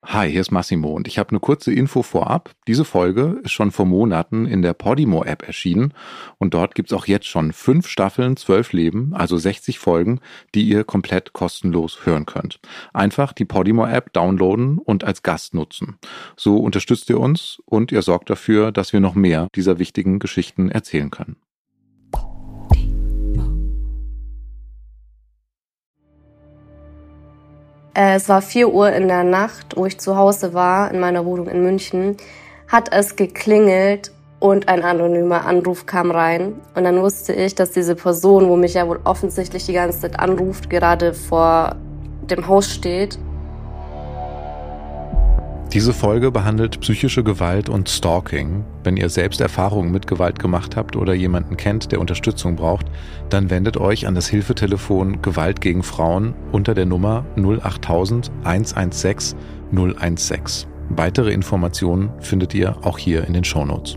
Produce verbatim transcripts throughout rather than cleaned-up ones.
Hi, hier ist Massimo und ich habe eine kurze Info vorab. Diese Folge ist schon vor Monaten in der Podimo-App erschienen und dort gibt's auch jetzt schon fünf Staffeln, zwölf Leben, also sechzig Folgen, die ihr komplett kostenlos hören könnt. Einfach die Podimo-App downloaden und als Gast nutzen. So unterstützt ihr uns und ihr sorgt dafür, dass wir noch mehr dieser wichtigen Geschichten erzählen können. Es war vier Uhr in der Nacht, wo ich zu Hause war, in meiner Wohnung in München, hat es geklingelt und ein anonymer Anruf kam rein. Und dann wusste ich, dass diese Person, wo mich ja wohl offensichtlich die ganze Zeit anruft, gerade vor dem Haus steht. Diese Folge behandelt psychische Gewalt und Stalking. Wenn ihr selbst Erfahrungen mit Gewalt gemacht habt oder jemanden kennt, der Unterstützung braucht, dann wendet euch an das Hilfetelefon Gewalt gegen Frauen unter der Nummer null achttausend hundertsechzehn null sechzehn. Weitere Informationen findet ihr auch hier in den Shownotes.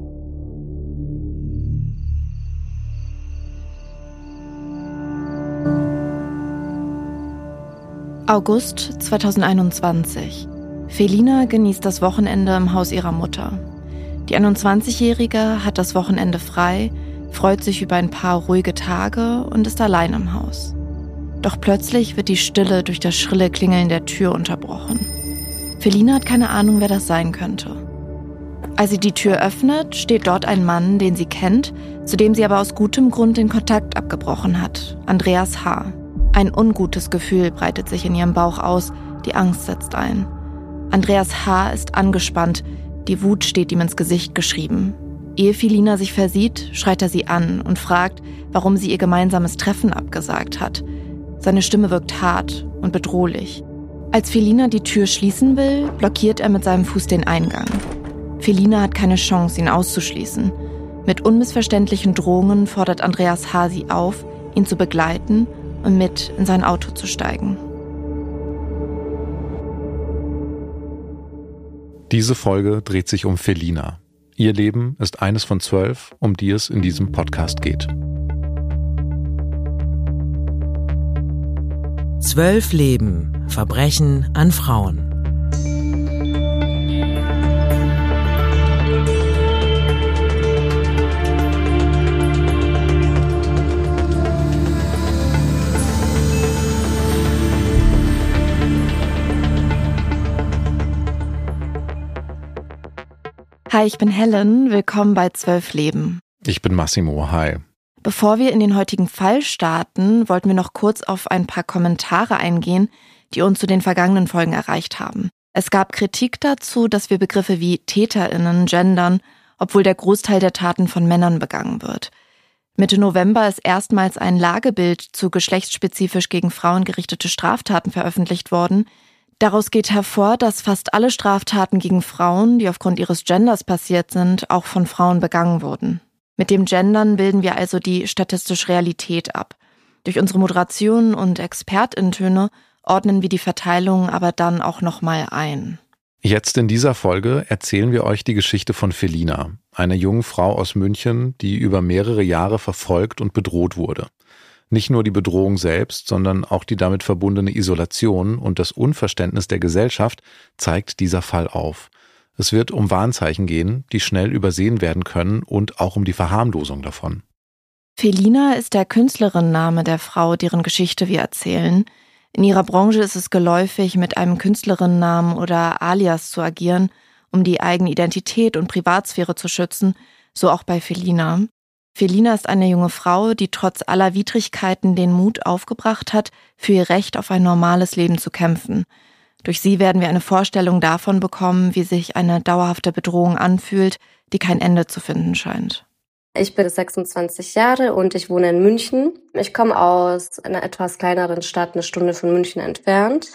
August zweitausendeinundzwanzig. Felina genießt das Wochenende im Haus ihrer Mutter. Die einundzwanzigjährige hat das Wochenende frei, freut sich über ein paar ruhige Tage und ist allein im Haus. Doch plötzlich wird die Stille durch das schrille Klingeln der Tür unterbrochen. Felina hat keine Ahnung, wer das sein könnte. Als sie die Tür öffnet, steht dort ein Mann, den sie kennt, zu dem sie aber aus gutem Grund den Kontakt abgebrochen hat, Andreas H. Ein ungutes Gefühl breitet sich in ihrem Bauch aus, die Angst setzt ein. Andreas H. ist angespannt, die Wut steht ihm ins Gesicht geschrieben. Ehe Felina sich versieht, schreit er sie an und fragt, warum sie ihr gemeinsames Treffen abgesagt hat. Seine Stimme wirkt hart und bedrohlich. Als Felina die Tür schließen will, blockiert er mit seinem Fuß den Eingang. Felina hat keine Chance, ihn auszuschließen. Mit unmissverständlichen Drohungen fordert Andreas H. sie auf, ihn zu begleiten und mit in sein Auto zu steigen. Diese Folge dreht sich um Felina. Ihr Leben ist eines von zwölf, um die es in diesem Podcast geht. Zwölf Leben. Verbrechen an Frauen. Hi, ich bin Helen. Willkommen bei zwölf Leben. Ich bin Massimo. Hi. Bevor wir in den heutigen Fall starten, wollten wir noch kurz auf ein paar Kommentare eingehen, die uns zu den vergangenen Folgen erreicht haben. Es gab Kritik dazu, dass wir Begriffe wie TäterInnen gendern, obwohl der Großteil der Taten von Männern begangen wird. Mitte November ist erstmals ein Lagebild zu geschlechtsspezifisch gegen Frauen gerichtete Straftaten veröffentlicht worden. Daraus geht hervor, dass fast alle Straftaten gegen Frauen, die aufgrund ihres Genders passiert sind, auch von Frauen begangen wurden. Mit dem Gendern bilden wir also die statistische Realität ab. Durch unsere Moderationen und ExpertInnen-Töne ordnen wir die Verteilung aber dann auch nochmal ein. Jetzt in dieser Folge erzählen wir euch die Geschichte von Felina, einer jungen Frau aus München, die über mehrere Jahre verfolgt und bedroht wurde. Nicht nur die Bedrohung selbst, sondern auch die damit verbundene Isolation und das Unverständnis der Gesellschaft zeigt dieser Fall auf. Es wird um Warnzeichen gehen, die schnell übersehen werden können und auch um die Verharmlosung davon. Felina ist der Künstlerinnenname der Frau, deren Geschichte wir erzählen. In ihrer Branche ist es geläufig, mit einem Künstlerinnennamen oder Alias zu agieren, um die eigene Identität und Privatsphäre zu schützen, so auch bei Felina. Felina ist eine junge Frau, die trotz aller Widrigkeiten den Mut aufgebracht hat, für ihr Recht auf ein normales Leben zu kämpfen. Durch sie werden wir eine Vorstellung davon bekommen, wie sich eine dauerhafte Bedrohung anfühlt, die kein Ende zu finden scheint. Ich bin sechsundzwanzig Jahre und ich wohne in München. Ich komme aus einer etwas kleineren Stadt, eine Stunde von München entfernt.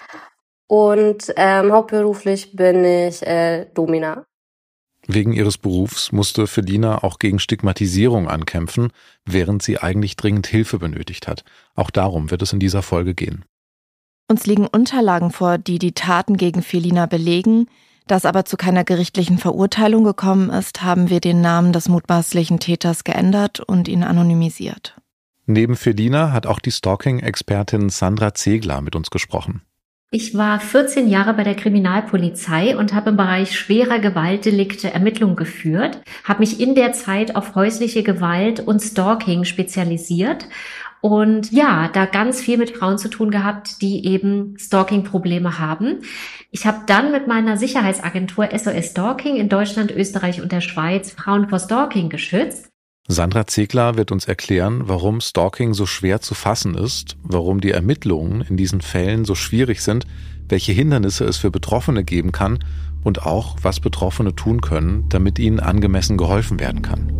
Und ähm, hauptberuflich bin ich äh, Domina. Wegen ihres Berufs musste Felina auch gegen Stigmatisierung ankämpfen, während sie eigentlich dringend Hilfe benötigt hat. Auch darum wird es in dieser Folge gehen. Uns liegen Unterlagen vor, die die Taten gegen Felina belegen. Da es aber zu keiner gerichtlichen Verurteilung gekommen ist, haben wir den Namen des mutmaßlichen Täters geändert und ihn anonymisiert. Neben Felina hat auch die Stalking-Expertin Sandra Zegler mit uns gesprochen. Ich war vierzehn Jahre bei der Kriminalpolizei und habe im Bereich schwerer Gewaltdelikte Ermittlungen geführt, habe mich in der Zeit auf häusliche Gewalt und Stalking spezialisiert und ja, da ganz viel mit Frauen zu tun gehabt, die eben Stalking-Probleme haben. Ich habe dann mit meiner Sicherheitsagentur S O S Stalking in Deutschland, Österreich und der Schweiz Frauen vor Stalking geschützt. Sandra Zegler wird uns erklären, warum Stalking so schwer zu fassen ist, warum die Ermittlungen in diesen Fällen so schwierig sind, welche Hindernisse es für Betroffene geben kann und auch, was Betroffene tun können, damit ihnen angemessen geholfen werden kann.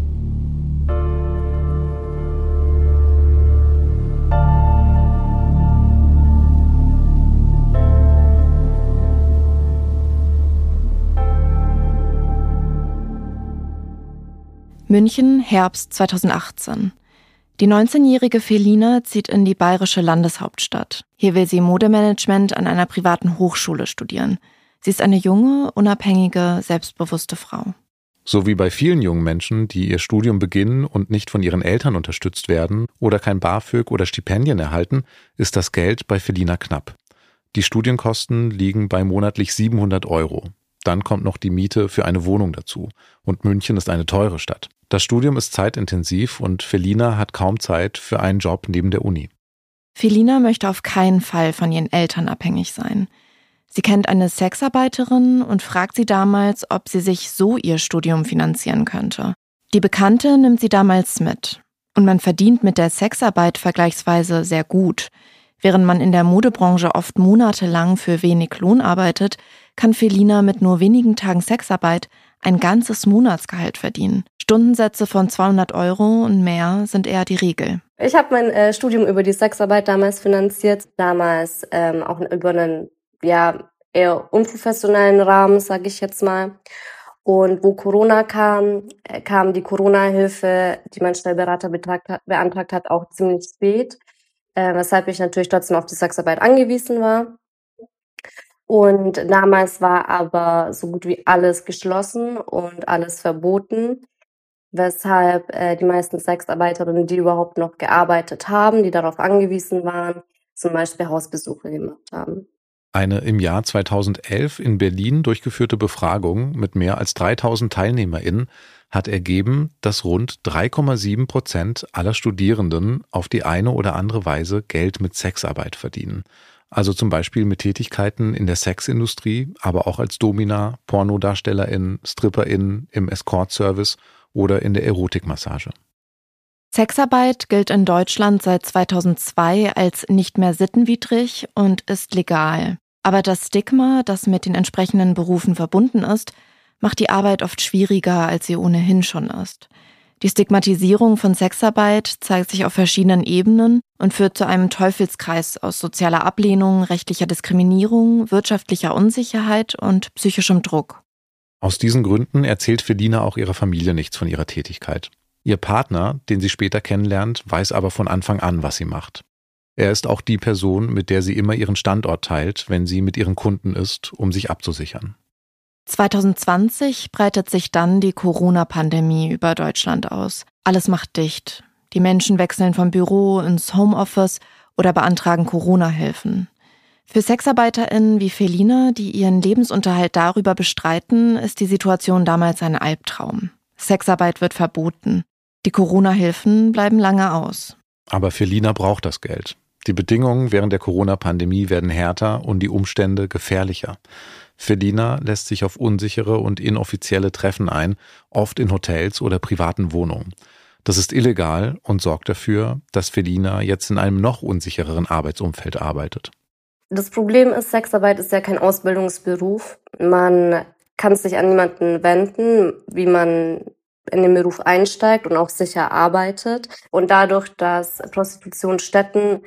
München, Herbst zweitausendachtzehn. Die neunzehnjährige Felina zieht in die bayerische Landeshauptstadt. Hier will sie Modemanagement an einer privaten Hochschule studieren. Sie ist eine junge, unabhängige, selbstbewusste Frau. So wie bei vielen jungen Menschen, die ihr Studium beginnen und nicht von ihren Eltern unterstützt werden oder kein BAföG oder Stipendien erhalten, ist das Geld bei Felina knapp. Die Studienkosten liegen bei monatlich siebenhundert Euro. Dann kommt noch die Miete für eine Wohnung dazu. Und München ist eine teure Stadt. Das Studium ist zeitintensiv und Felina hat kaum Zeit für einen Job neben der Uni. Felina möchte auf keinen Fall von ihren Eltern abhängig sein. Sie kennt eine Sexarbeiterin und fragt sie damals, ob sie sich so ihr Studium finanzieren könnte. Die Bekannte nimmt sie damals mit. Und man verdient mit der Sexarbeit vergleichsweise sehr gut. Während man in der Modebranche oft monatelang für wenig Lohn arbeitet, kann Felina mit nur wenigen Tagen Sexarbeit ein ganzes Monatsgehalt verdienen. Stundensätze von zweihundert Euro und mehr sind eher die Regel. Ich habe mein äh, Studium über die Sexarbeit damals finanziert. Damals ähm, auch über einen ja eher unprofessionellen Rahmen, sage ich jetzt mal. Und wo Corona kam, äh, kam die Corona-Hilfe, die mein Steuerberater beantragt hat, beantragt hat, auch ziemlich spät. Äh, weshalb ich natürlich trotzdem auf die Sexarbeit angewiesen war. Und damals war aber so gut wie alles geschlossen und alles verboten, weshalb äh, die meisten Sexarbeiterinnen, die überhaupt noch gearbeitet haben, die darauf angewiesen waren, zum Beispiel Hausbesuche gemacht haben. Eine im Jahr zweitausendelf in Berlin durchgeführte Befragung mit mehr als dreitausend TeilnehmerInnen hat ergeben, dass rund drei Komma sieben Prozent aller Studierenden auf die eine oder andere Weise Geld mit Sexarbeit verdienen. Also zum Beispiel mit Tätigkeiten in der Sexindustrie, aber auch als Domina, PornodarstellerInnen, StripperInnen im Escort-Service oder in der Erotikmassage. Sexarbeit gilt in Deutschland seit zweitausendzwei als nicht mehr sittenwidrig und ist legal. Aber das Stigma, das mit den entsprechenden Berufen verbunden ist, macht die Arbeit oft schwieriger, als sie ohnehin schon ist. Die Stigmatisierung von Sexarbeit zeigt sich auf verschiedenen Ebenen und führt zu einem Teufelskreis aus sozialer Ablehnung, rechtlicher Diskriminierung, wirtschaftlicher Unsicherheit und psychischem Druck. Aus diesen Gründen erzählt Felina auch ihrer Familie nichts von ihrer Tätigkeit. Ihr Partner, den sie später kennenlernt, weiß aber von Anfang an, was sie macht. Er ist auch die Person, mit der sie immer ihren Standort teilt, wenn sie mit ihren Kunden ist, um sich abzusichern. zweitausendzwanzig breitet sich dann die Corona-Pandemie über Deutschland aus. Alles macht dicht. Die Menschen wechseln vom Büro ins Homeoffice oder beantragen Corona-Hilfen. Für SexarbeiterInnen wie Felina, die ihren Lebensunterhalt darüber bestreiten, ist die Situation damals ein Albtraum. Sexarbeit wird verboten. Die Corona-Hilfen bleiben lange aus. Aber Felina braucht das Geld. Die Bedingungen während der Corona-Pandemie werden härter und die Umstände gefährlicher. Felina lässt sich auf unsichere und inoffizielle Treffen ein, oft in Hotels oder privaten Wohnungen. Das ist illegal und sorgt dafür, dass Felina jetzt in einem noch unsichereren Arbeitsumfeld arbeitet. Das Problem ist, Sexarbeit ist ja kein Ausbildungsberuf. Man kann sich an niemanden wenden, wie man in den Beruf einsteigt und auch sicher arbeitet. Und dadurch, dass Prostitutionsstätten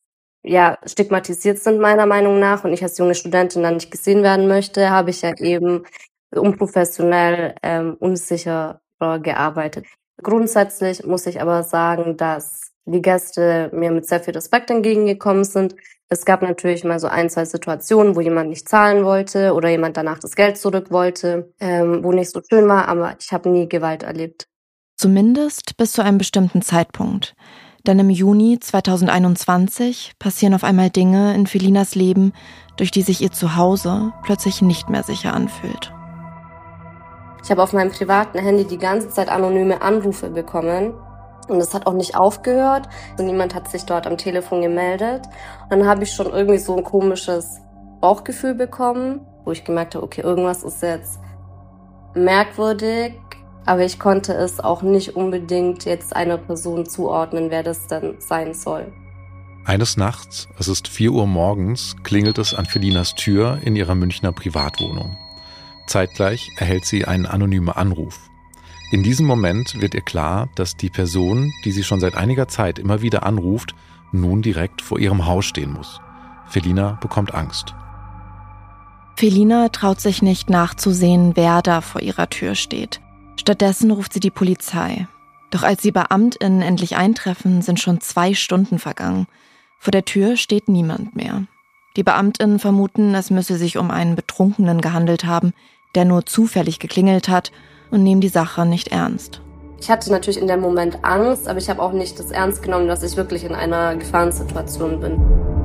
ja stigmatisiert sind meiner Meinung nach und ich als junge Studentin dann nicht gesehen werden möchte, habe ich ja eben unprofessionell, ähm, unsicher gearbeitet. Grundsätzlich muss ich aber sagen, dass die Gäste mir mit sehr viel Respekt entgegengekommen sind. Es gab natürlich mal so ein, zwei Situationen, wo jemand nicht zahlen wollte oder jemand danach das Geld zurück wollte, ähm, wo nicht so schön war, aber ich habe nie Gewalt erlebt. Zumindest bis zu einem bestimmten Zeitpunkt. Denn im Juni zweitausendeinundzwanzig passieren auf einmal Dinge in Felinas Leben, durch die sich ihr Zuhause plötzlich nicht mehr sicher anfühlt. Ich habe auf meinem privaten Handy die ganze Zeit anonyme Anrufe bekommen. Und es hat auch nicht aufgehört. Also niemand hat sich dort am Telefon gemeldet. Und dann habe ich schon irgendwie so ein komisches Bauchgefühl bekommen, wo ich gemerkt habe, okay, irgendwas ist jetzt merkwürdig. Aber ich konnte es auch nicht unbedingt jetzt einer Person zuordnen, wer das denn sein soll. Eines Nachts, es ist vier Uhr morgens, klingelt es an Felinas Tür in ihrer Münchner Privatwohnung. Zeitgleich erhält sie einen anonymen Anruf. In diesem Moment wird ihr klar, dass die Person, die sie schon seit einiger Zeit immer wieder anruft, nun direkt vor ihrem Haus stehen muss. Felina bekommt Angst. Felina traut sich nicht nachzusehen, wer da vor ihrer Tür steht. Stattdessen ruft sie die Polizei. Doch als die BeamtInnen endlich eintreffen, sind schon zwei Stunden vergangen. Vor der Tür steht niemand mehr. Die BeamtInnen vermuten, es müsse sich um einen Betrunkenen gehandelt haben, der nur zufällig geklingelt hat, und nehmen die Sache nicht ernst. Ich hatte natürlich in dem Moment Angst, aber ich habe auch nicht das ernst genommen, dass ich wirklich in einer Gefahrensituation bin.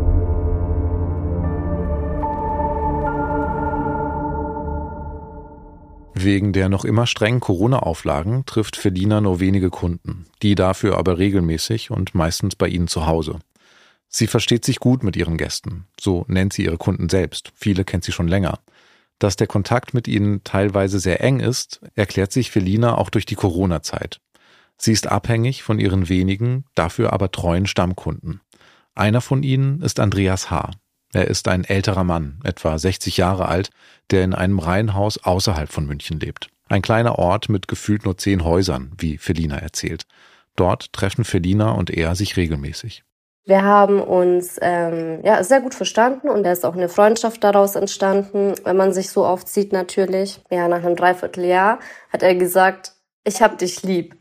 Wegen der noch immer strengen Corona-Auflagen trifft Felina nur wenige Kunden, die dafür aber regelmäßig und meistens bei ihnen zu Hause. Sie versteht sich gut mit ihren Gästen, so nennt sie ihre Kunden selbst, viele kennt sie schon länger. Dass der Kontakt mit ihnen teilweise sehr eng ist, erklärt sich Felina auch durch die Corona-Zeit. Sie ist abhängig von ihren wenigen, dafür aber treuen Stammkunden. Einer von ihnen ist Andreas H. Er ist ein älterer Mann, etwa sechzig Jahre alt, der in einem Reihenhaus außerhalb von München lebt. Ein kleiner Ort mit gefühlt nur zehn Häusern, wie Felina erzählt. Dort treffen Felina und er sich regelmäßig. Wir haben uns ähm, ja sehr gut verstanden und da ist auch eine Freundschaft daraus entstanden, wenn man sich so oft sieht natürlich. Ja, nach einem Dreivierteljahr hat er gesagt, ich hab dich lieb.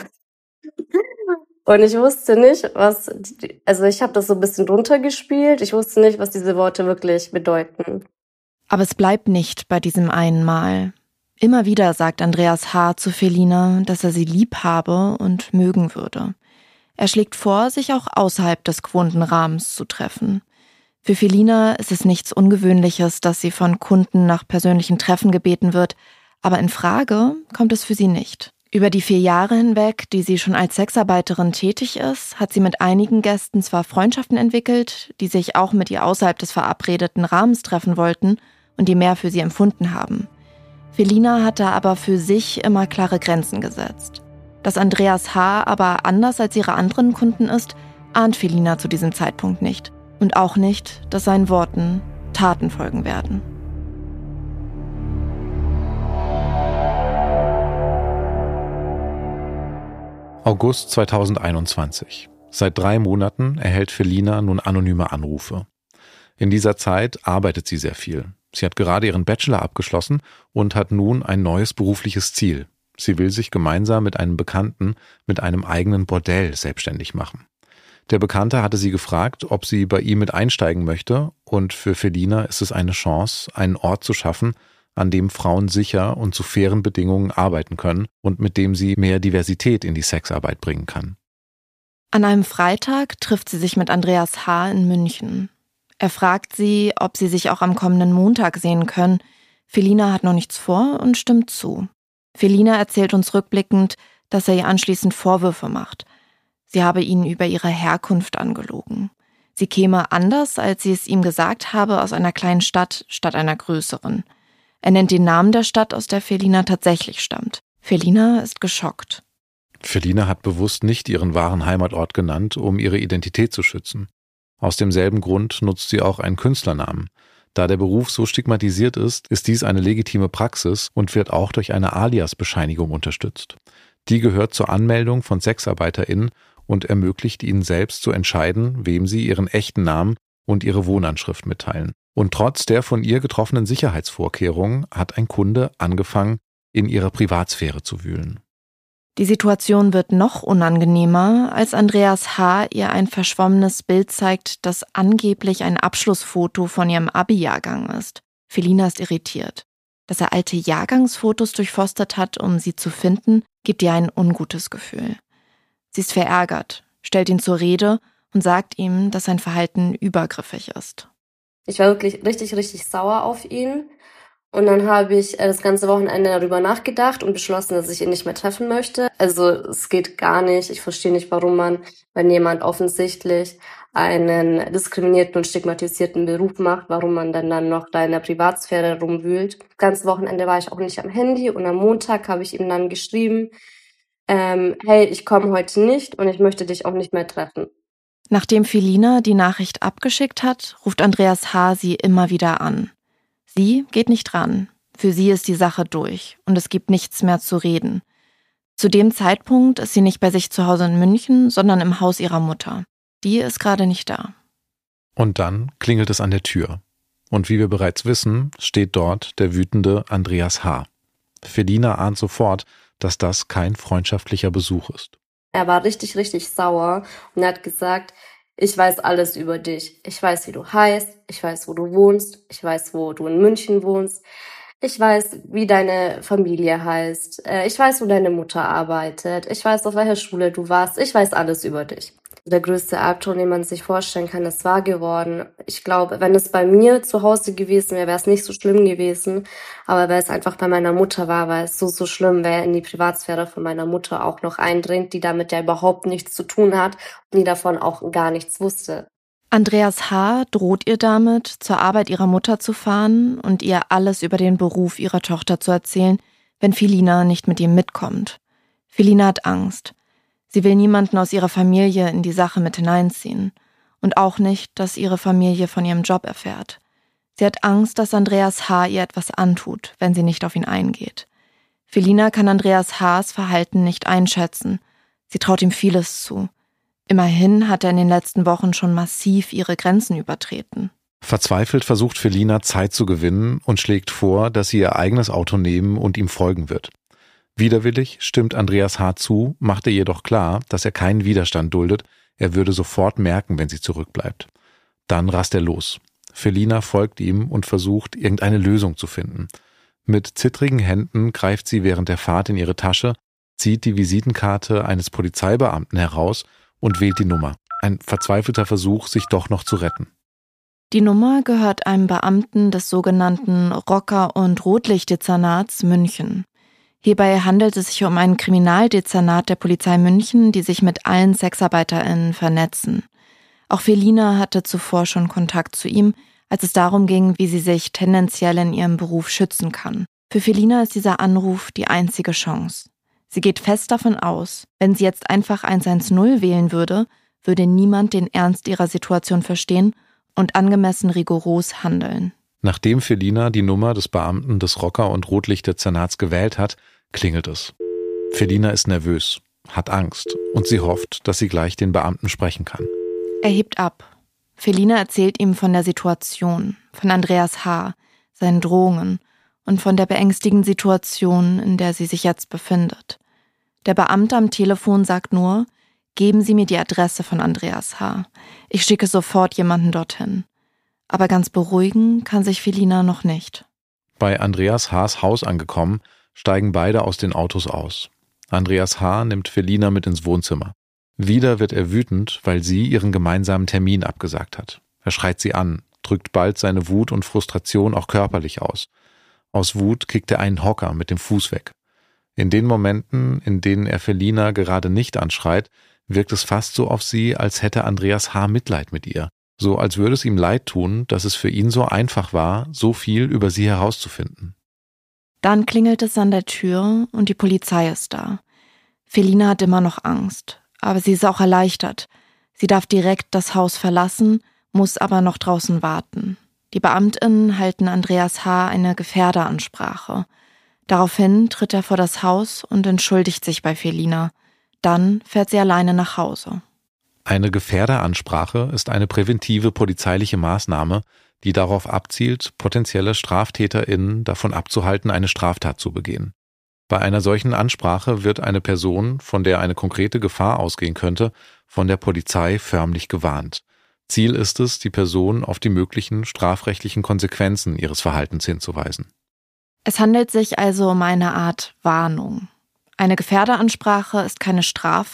Und ich wusste nicht, was, also ich habe das so ein bisschen runtergespielt, ich wusste nicht, was diese Worte wirklich bedeuten. Aber es bleibt nicht bei diesem einen Mal. Immer wieder sagt Andreas H. zu Felina, dass er sie lieb habe und mögen würde. Er schlägt vor, sich auch außerhalb des gewohnten Rahmens zu treffen. Für Felina ist es nichts Ungewöhnliches, dass sie von Kunden nach persönlichen Treffen gebeten wird, aber in Frage kommt es für sie nicht. Über die vier Jahre hinweg, die sie schon als Sexarbeiterin tätig ist, hat sie mit einigen Gästen zwar Freundschaften entwickelt, die sich auch mit ihr außerhalb des verabredeten Rahmens treffen wollten und die mehr für sie empfunden haben. Felina hat da aber für sich immer klare Grenzen gesetzt. Dass Andreas H. aber anders als ihre anderen Kunden ist, ahnt Felina zu diesem Zeitpunkt nicht. Und auch nicht, dass seinen Worten Taten folgen werden. August zweitausendeinundzwanzig. Seit drei Monaten erhält Felina nun anonyme Anrufe. In dieser Zeit arbeitet sie sehr viel. Sie hat gerade ihren Bachelor abgeschlossen und hat nun ein neues berufliches Ziel. Sie will sich gemeinsam mit einem Bekannten mit einem eigenen Bordell selbstständig machen. Der Bekannte hatte sie gefragt, ob sie bei ihm mit einsteigen möchte, und für Felina ist es eine Chance, einen Ort zu schaffen, an dem Frauen sicher und zu fairen Bedingungen arbeiten können und mit dem sie mehr Diversität in die Sexarbeit bringen kann. An einem Freitag trifft sie sich mit Andreas H. in München. Er fragt sie, ob sie sich auch am kommenden Montag sehen können. Felina hat noch nichts vor und stimmt zu. Felina erzählt uns rückblickend, dass er ihr anschließend Vorwürfe macht. Sie habe ihn über ihre Herkunft angelogen. Sie käme anders, als sie es ihm gesagt habe, aus einer kleinen Stadt statt einer größeren. Er nennt den Namen der Stadt, aus der Felina tatsächlich stammt. Felina ist geschockt. Felina hat bewusst nicht ihren wahren Heimatort genannt, um ihre Identität zu schützen. Aus demselben Grund nutzt sie auch einen Künstlernamen. Da der Beruf so stigmatisiert ist, ist dies eine legitime Praxis und wird auch durch eine Alias-Bescheinigung unterstützt. Die gehört zur Anmeldung von SexarbeiterInnen und ermöglicht ihnen selbst zu entscheiden, wem sie ihren echten Namen und ihre Wohnanschrift mitteilen. Und trotz der von ihr getroffenen Sicherheitsvorkehrungen hat ein Kunde angefangen, in ihrer Privatsphäre zu wühlen. Die Situation wird noch unangenehmer, als Andreas H. ihr ein verschwommenes Bild zeigt, das angeblich ein Abschlussfoto von ihrem Abi-Jahrgang ist. Felina ist irritiert. Dass er alte Jahrgangsfotos durchforstet hat, um sie zu finden, gibt ihr ein ungutes Gefühl. Sie ist verärgert, stellt ihn zur Rede und sagt ihm, dass sein Verhalten übergriffig ist. Ich war wirklich richtig, richtig sauer auf ihn. Und dann habe ich das ganze Wochenende darüber nachgedacht und beschlossen, dass ich ihn nicht mehr treffen möchte. Also es geht gar nicht. Ich verstehe nicht, warum man, wenn jemand offensichtlich einen diskriminierten und stigmatisierten Beruf macht, warum man dann, dann noch da in der Privatsphäre rumwühlt. Das ganze Wochenende war ich auch nicht am Handy und am Montag habe ich ihm dann geschrieben, ähm, hey, ich komme heute nicht und ich möchte dich auch nicht mehr treffen. Nachdem Felina die Nachricht abgeschickt hat, ruft Andreas H. sie immer wieder an. Sie geht nicht ran. Für sie ist die Sache durch und es gibt nichts mehr zu reden. Zu dem Zeitpunkt ist sie nicht bei sich zu Hause in München, sondern im Haus ihrer Mutter. Die ist gerade nicht da. Und dann klingelt es an der Tür. Und wie wir bereits wissen, steht dort der wütende Andreas H. Felina ahnt sofort, dass das kein freundschaftlicher Besuch ist. Er war richtig, richtig sauer und hat gesagt, ich weiß alles über dich. Ich weiß, wie du heißt. Ich weiß, wo du wohnst. Ich weiß, wo du in München wohnst. Ich weiß, wie deine Familie heißt. Ich weiß, wo deine Mutter arbeitet. Ich weiß, auf welcher Schule du warst. Ich weiß alles über dich. Der größte Albtraum, den man sich vorstellen kann, ist wahr geworden. Ich glaube, wenn es bei mir zu Hause gewesen wäre, wäre es nicht so schlimm gewesen. Aber weil es einfach bei meiner Mutter war, weil es so, so schlimm wäre, in die Privatsphäre von meiner Mutter auch noch eindringt, die damit ja überhaupt nichts zu tun hat und die davon auch gar nichts wusste. Andreas H. droht ihr damit, zur Arbeit ihrer Mutter zu fahren und ihr alles über den Beruf ihrer Tochter zu erzählen, wenn Felina nicht mit ihm mitkommt. Felina hat Angst. Sie will niemanden aus ihrer Familie in die Sache mit hineinziehen. Und auch nicht, dass ihre Familie von ihrem Job erfährt. Sie hat Angst, dass Andreas H. ihr etwas antut, wenn sie nicht auf ihn eingeht. Felina kann Andreas H.'s Verhalten nicht einschätzen. Sie traut ihm vieles zu. Immerhin hat er in den letzten Wochen schon massiv ihre Grenzen übertreten. Verzweifelt versucht Felina Zeit zu gewinnen und schlägt vor, dass sie ihr eigenes Auto nehmen und ihm folgen wird. Widerwillig stimmt Andreas H. zu, macht ihr jedoch klar, dass er keinen Widerstand duldet, er würde sofort merken, wenn sie zurückbleibt. Dann rast er los. Felina folgt ihm und versucht, irgendeine Lösung zu finden. Mit zittrigen Händen greift sie während der Fahrt in ihre Tasche, zieht die Visitenkarte eines Polizeibeamten heraus und wählt die Nummer. Ein verzweifelter Versuch, sich doch noch zu retten. Die Nummer gehört einem Beamten des sogenannten Rocker- und Rotlichtdezernats München. Hierbei handelt es sich um ein Kriminaldezernat der Polizei München, die sich mit allen SexarbeiterInnen vernetzen. Auch Felina hatte zuvor schon Kontakt zu ihm, als es darum ging, wie sie sich tendenziell in ihrem Beruf schützen kann. Für Felina ist dieser Anruf die einzige Chance. Sie geht fest davon aus, wenn sie jetzt einfach eins eins null wählen würde, würde niemand den Ernst ihrer Situation verstehen und angemessen rigoros handeln. Nachdem Felina die Nummer des Beamten des Rocker- und Rotlichtdezernats gewählt hat, klingelt es. Felina ist nervös, hat Angst und sie hofft, dass sie gleich den Beamten sprechen kann. Er hebt ab. Felina erzählt ihm von der Situation, von Andreas H., seinen Drohungen und von der beängstigenden Situation, in der sie sich jetzt befindet. Der Beamte am Telefon sagt nur, geben Sie mir die Adresse von Andreas H. Ich schicke sofort jemanden dorthin. Aber ganz beruhigen kann sich Felina noch nicht. Bei Andreas H.'s Haus angekommen, steigen beide aus den Autos aus. Andreas H. nimmt Felina mit ins Wohnzimmer. Wieder wird er wütend, weil sie ihren gemeinsamen Termin abgesagt hat. Er schreit sie an, drückt bald seine Wut und Frustration auch körperlich aus. Aus Wut kickt er einen Hocker mit dem Fuß weg. In den Momenten, in denen er Felina gerade nicht anschreit, wirkt es fast so auf sie, als hätte Andreas H. Mitleid mit ihr. So als würde es ihm leid tun, dass es für ihn so einfach war, so viel über sie herauszufinden. Dann klingelt es an der Tür und die Polizei ist da. Felina hat immer noch Angst, aber sie ist auch erleichtert. Sie darf direkt das Haus verlassen, muss aber noch draußen warten. Die BeamtInnen halten Andreas H. eine Gefährderansprache. Daraufhin tritt er vor das Haus und entschuldigt sich bei Felina. Dann fährt sie alleine nach Hause. Eine Gefährderansprache ist eine präventive polizeiliche Maßnahme, die darauf abzielt, potenzielle StraftäterInnen davon abzuhalten, eine Straftat zu begehen. Bei einer solchen Ansprache wird eine Person, von der eine konkrete Gefahr ausgehen könnte, von der Polizei förmlich gewarnt. Ziel ist es, die Person auf die möglichen strafrechtlichen Konsequenzen ihres Verhaltens hinzuweisen. Es handelt sich also um eine Art Warnung. Eine Gefährderansprache ist keine Strafe,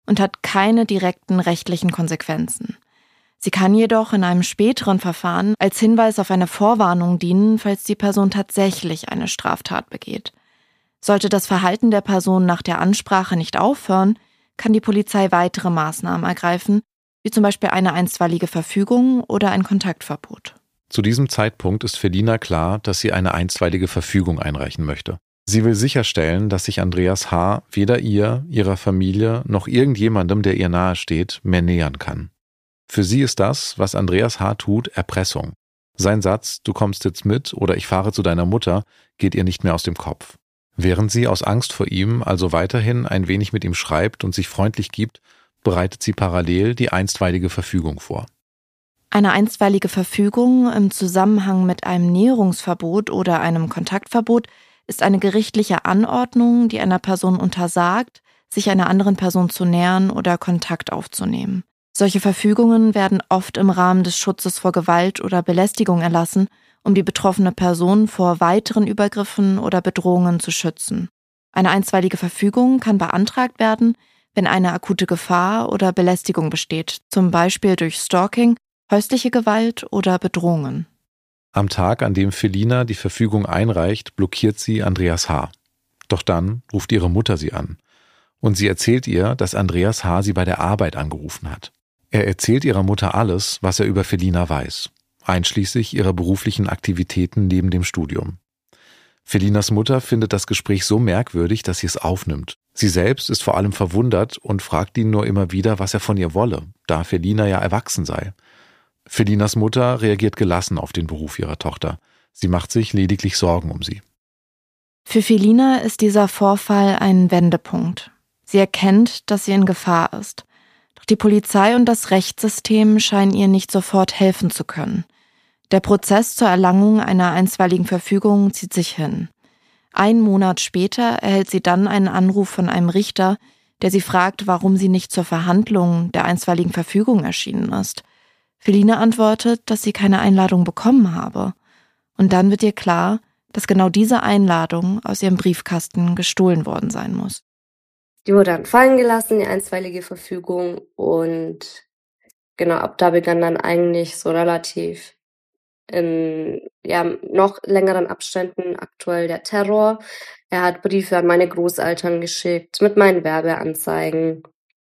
und hat keine direkten rechtlichen Konsequenzen. Sie kann jedoch in einem späteren Verfahren als Hinweis auf eine Vorwarnung dienen, falls die Person tatsächlich eine Straftat begeht. Sollte das Verhalten der Person nach der Ansprache nicht aufhören, kann die Polizei weitere Maßnahmen ergreifen, wie zum Beispiel eine einstweilige Verfügung oder ein Kontaktverbot. Zu diesem Zeitpunkt ist Felina klar, dass sie eine einstweilige Verfügung einreichen möchte. Sie will sicherstellen, dass sich Andreas H. weder ihr, ihrer Familie noch irgendjemandem, der ihr nahesteht, mehr nähern kann. Für sie ist das, was Andreas H. tut, Erpressung. Sein Satz, du kommst jetzt mit oder ich fahre zu deiner Mutter, geht ihr nicht mehr aus dem Kopf. Während sie aus Angst vor ihm also weiterhin ein wenig mit ihm schreibt und sich freundlich gibt, bereitet sie parallel die einstweilige Verfügung vor. Eine einstweilige Verfügung im Zusammenhang mit einem Näherungsverbot oder einem Kontaktverbot ist eine gerichtliche Anordnung, die einer Person untersagt, sich einer anderen Person zu nähern oder Kontakt aufzunehmen. Solche Verfügungen werden oft im Rahmen des Schutzes vor Gewalt oder Belästigung erlassen, um die betroffene Person vor weiteren Übergriffen oder Bedrohungen zu schützen. Eine einstweilige Verfügung kann beantragt werden, wenn eine akute Gefahr oder Belästigung besteht, zum Beispiel durch Stalking, häusliche Gewalt oder Bedrohungen. Am Tag, an dem Felina die Verfügung einreicht, blockiert sie Andreas H. Doch dann ruft ihre Mutter sie an. Und sie erzählt ihr, dass Andreas H. sie bei der Arbeit angerufen hat. Er erzählt ihrer Mutter alles, was er über Felina weiß, einschließlich ihrer beruflichen Aktivitäten neben dem Studium. Felinas Mutter findet das Gespräch so merkwürdig, dass sie es aufnimmt. Sie selbst ist vor allem verwundert und fragt ihn nur immer wieder, was er von ihr wolle, da Felina ja erwachsen sei. Felinas Mutter reagiert gelassen auf den Beruf ihrer Tochter. Sie macht sich lediglich Sorgen um sie. Für Felina ist dieser Vorfall ein Wendepunkt. Sie erkennt, dass sie in Gefahr ist. Doch die Polizei und das Rechtssystem scheinen ihr nicht sofort helfen zu können. Der Prozess zur Erlangung einer einstweiligen Verfügung zieht sich hin. Einen Monat später erhält sie dann einen Anruf von einem Richter, der sie fragt, warum sie nicht zur Verhandlung der einstweiligen Verfügung erschienen ist. Felina antwortet, dass sie keine Einladung bekommen habe. Und dann wird ihr klar, dass genau diese Einladung aus ihrem Briefkasten gestohlen worden sein muss. Die wurde dann fallen gelassen, die einstweilige Verfügung. Und genau, ab da begann dann eigentlich so relativ in ja, noch längeren Abständen aktuell der Terror. Er hat Briefe an meine Großeltern geschickt mit meinen Werbeanzeigen.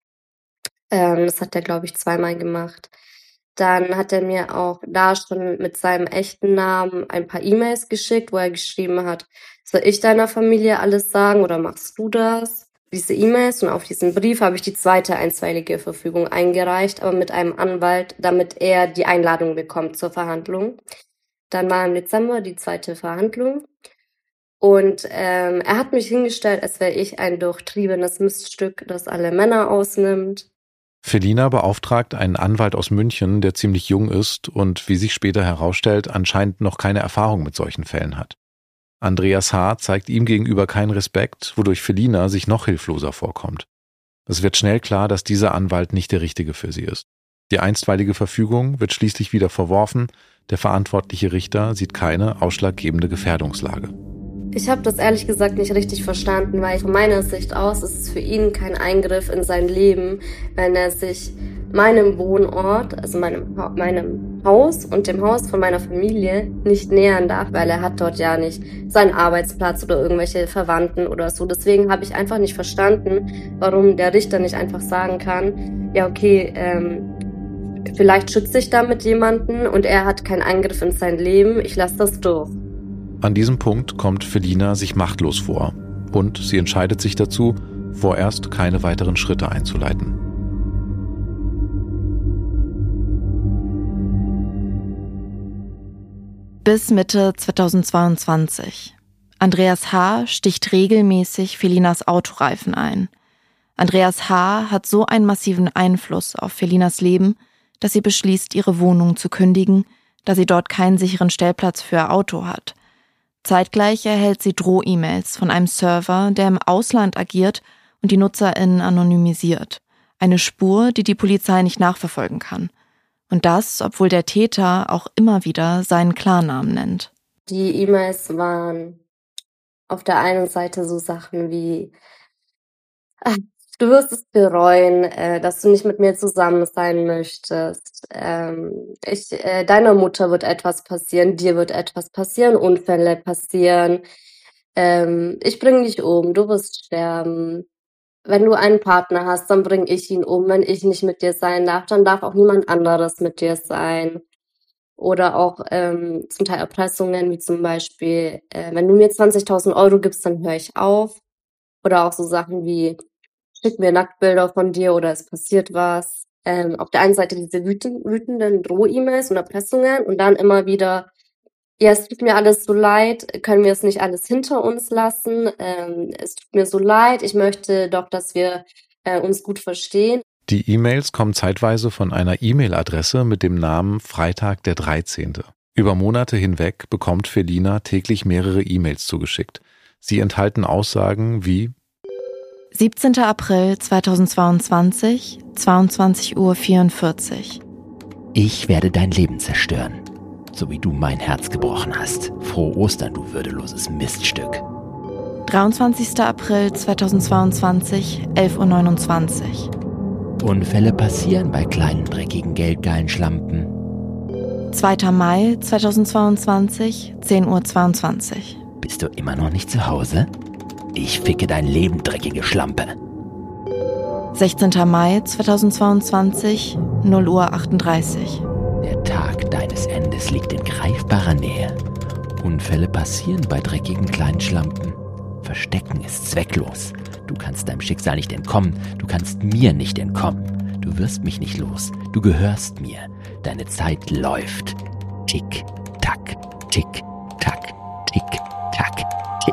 Ähm, das hat er, glaube ich, zweimal gemacht. Dann hat er mir auch da schon mit seinem echten Namen ein paar E-Mails geschickt, wo er geschrieben hat, soll ich deiner Familie alles sagen oder machst du das? Diese E-Mails und auf diesen Brief habe ich die zweite einstweilige Verfügung eingereicht, aber mit einem Anwalt, damit er die Einladung bekommt zur Verhandlung. Dann war im Dezember die zweite Verhandlung und ähm, er hat mich hingestellt, als wäre ich ein durchtriebenes Miststück, das alle Männer ausnimmt. Felina beauftragt einen Anwalt aus München, der ziemlich jung ist und, wie sich später herausstellt, anscheinend noch keine Erfahrung mit solchen Fällen hat. Andreas H. zeigt ihm gegenüber keinen Respekt, wodurch Felina sich noch hilfloser vorkommt. Es wird schnell klar, dass dieser Anwalt nicht der richtige für sie ist. Die einstweilige Verfügung wird schließlich wieder verworfen, der verantwortliche Richter sieht keine ausschlaggebende Gefährdungslage. Ich habe das ehrlich gesagt nicht richtig verstanden, weil von meiner Sicht aus ist es für ihn kein Eingriff in sein Leben, wenn er sich meinem Wohnort, also meinem, meinem Haus und dem Haus von meiner Familie nicht nähern darf, weil er hat dort ja nicht seinen Arbeitsplatz oder irgendwelche Verwandten oder so. Deswegen habe ich einfach nicht verstanden, warum der Richter nicht einfach sagen kann, ja okay, ähm, vielleicht schütze ich damit jemanden und er hat keinen Eingriff in sein Leben, ich lasse das durch. An diesem Punkt kommt Felina sich machtlos vor und sie entscheidet sich dazu, vorerst keine weiteren Schritte einzuleiten. Bis Mitte zweitausendzweiundzwanzig. Andreas H. sticht regelmäßig Felinas Autoreifen ein. Andreas H. hat so einen massiven Einfluss auf Felinas Leben, dass sie beschließt, ihre Wohnung zu kündigen, da sie dort keinen sicheren Stellplatz für ihr Auto hat. Zeitgleich erhält sie Droh-E-Mails von einem Server, der im Ausland agiert und die NutzerInnen anonymisiert. Eine Spur, die die Polizei nicht nachverfolgen kann. Und das, obwohl der Täter auch immer wieder seinen Klarnamen nennt. Die E-Mails waren auf der einen Seite so Sachen wie, Du wirst es bereuen, äh, dass du nicht mit mir zusammen sein möchtest. Ähm, ich, äh, deiner Mutter wird etwas passieren, dir wird etwas passieren, Unfälle passieren. Ähm, ich bringe dich um, du wirst sterben. Wenn du einen Partner hast, dann bringe ich ihn um. Wenn ich nicht mit dir sein darf, dann darf auch niemand anderes mit dir sein. Oder auch ähm, zum Teil Erpressungen, wie zum Beispiel, äh, wenn du mir zwanzigtausend Euro gibst, dann höre ich auf. Oder auch so Sachen wie, schick mir Nacktbilder von dir oder es passiert was. Ähm, auf der einen Seite diese wütend, wütenden Droh-E-Mails und Erpressungen und dann immer wieder, ja, es tut mir alles so leid, können wir es nicht alles hinter uns lassen? Ähm, es tut mir so leid, ich möchte doch, dass wir äh, uns gut verstehen. Die E-Mails kommen zeitweise von einer E-Mail-Adresse mit dem Namen Freitag der dreizehnte. Über Monate hinweg bekommt Felina täglich mehrere E-Mails zugeschickt. Sie enthalten Aussagen wie siebzehnter April zweitausendzweiundzwanzig, zweiundzwanzig Uhr vierundvierzig. Ich werde dein Leben zerstören, so wie du mein Herz gebrochen hast. Frohe Ostern, du würdeloses Miststück. dreiundzwanzigster April zweitausendzweiundzwanzig, elf Uhr neunundzwanzig. Unfälle passieren bei kleinen, dreckigen, geldgeilen Schlampen. zweiter Mai zweitausendzweiundzwanzig, zehn Uhr zweiundzwanzig. Bist du immer noch nicht zu Hause? Ich ficke dein Leben, dreckige Schlampe. sechzehnter Mai zweitausendzweiundzwanzig, null Uhr achtunddreißig. Der Tag deines Endes liegt in greifbarer Nähe. Unfälle passieren bei dreckigen kleinen Schlampen. Verstecken ist zwecklos. Du kannst deinem Schicksal nicht entkommen. Du kannst mir nicht entkommen. Du wirst mich nicht los. Du gehörst mir. Deine Zeit läuft. Tick, tack, tick, tack, tick, tack, tick.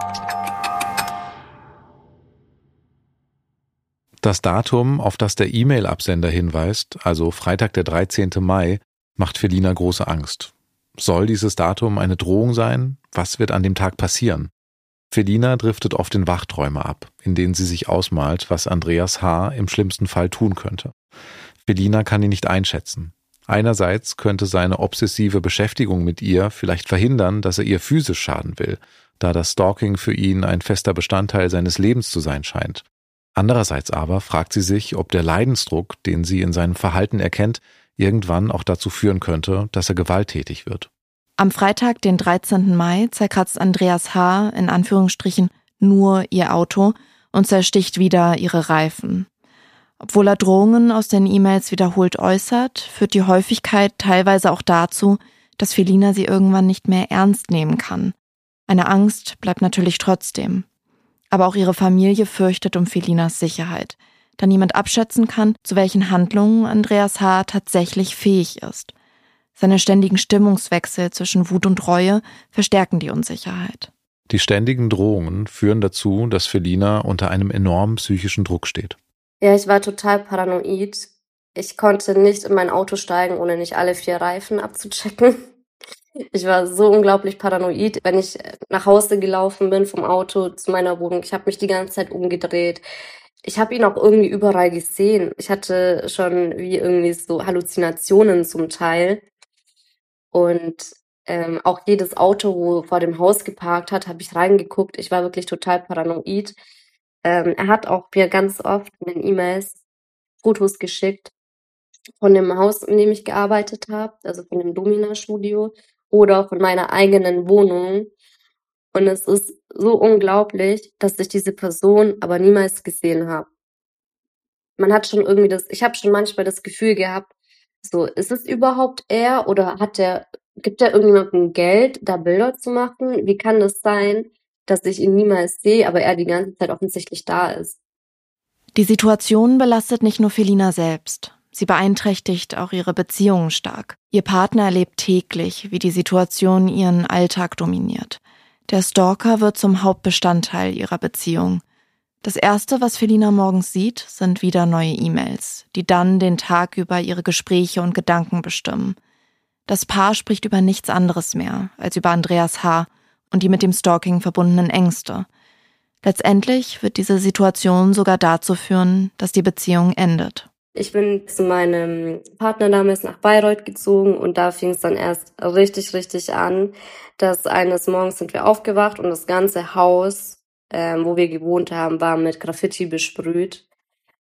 Das Datum, auf das der E-Mail-Absender hinweist, also Freitag der dreizehnte Mai, macht Felina große Angst. Soll dieses Datum eine Drohung sein? Was wird an dem Tag passieren? Felina driftet oft in Wachträume ab, in denen sie sich ausmalt, was Andreas H. im schlimmsten Fall tun könnte. Felina kann ihn nicht einschätzen. Einerseits könnte seine obsessive Beschäftigung mit ihr vielleicht verhindern, dass er ihr physisch schaden will, da das Stalking für ihn ein fester Bestandteil seines Lebens zu sein scheint. Andererseits aber fragt sie sich, ob der Leidensdruck, den sie in seinem Verhalten erkennt, irgendwann auch dazu führen könnte, dass er gewalttätig wird. Am Freitag, den dreizehnten Mai, zerkratzt Andreas H. in Anführungsstrichen nur ihr Auto und zersticht wieder ihre Reifen. Obwohl er Drohungen aus den E-Mails wiederholt äußert, führt die Häufigkeit teilweise auch dazu, dass Felina sie irgendwann nicht mehr ernst nehmen kann. Eine Angst bleibt natürlich trotzdem. Aber auch ihre Familie fürchtet um Felinas Sicherheit, da niemand abschätzen kann, zu welchen Handlungen Andreas H. tatsächlich fähig ist. Seine ständigen Stimmungswechsel zwischen Wut und Reue verstärken die Unsicherheit. Die ständigen Drohungen führen dazu, dass Felina unter einem enormen psychischen Druck steht. Ja, ich war total paranoid. Ich konnte nicht in mein Auto steigen, ohne nicht alle vier Reifen abzuchecken. Ich war so unglaublich paranoid, wenn ich nach Hause gelaufen bin vom Auto zu meiner Wohnung. Ich habe mich die ganze Zeit umgedreht. Ich habe ihn auch irgendwie überall gesehen. Ich hatte schon wie irgendwie so Halluzinationen zum Teil. Und ähm, auch jedes Auto, wo vor dem Haus geparkt hat, habe ich reingeguckt. Ich war wirklich total paranoid. Ähm, er hat auch mir ganz oft in den E-Mails Fotos geschickt von dem Haus, in dem ich gearbeitet habe, also von dem Domina-Studio oder von meiner eigenen Wohnung. Und es ist so unglaublich, dass ich diese Person aber niemals gesehen habe. Man hat schon irgendwie das, ich habe schon manchmal das Gefühl gehabt, so, ist es überhaupt er oder hat der, gibt der irgendjemandem Geld, da Bilder zu machen? Wie kann das sein, dass ich ihn niemals sehe, aber er die ganze Zeit offensichtlich da ist? Die Situation belastet nicht nur Felina selbst. Sie beeinträchtigt auch ihre Beziehungen stark. Ihr Partner erlebt täglich, wie die Situation ihren Alltag dominiert. Der Stalker wird zum Hauptbestandteil ihrer Beziehung. Das Erste, was Felina morgens sieht, sind wieder neue E-Mails, die dann den Tag über ihre Gespräche und Gedanken bestimmen. Das Paar spricht über nichts anderes mehr als über Andreas H. und die mit dem Stalking verbundenen Ängste. Letztendlich wird diese Situation sogar dazu führen, dass die Beziehung endet. Ich bin zu meinem Partner damals nach Bayreuth gezogen und da fing es dann erst richtig, richtig an, dass eines Morgens sind wir aufgewacht und das ganze Haus, ähm, wo wir gewohnt haben, war mit Graffiti besprüht.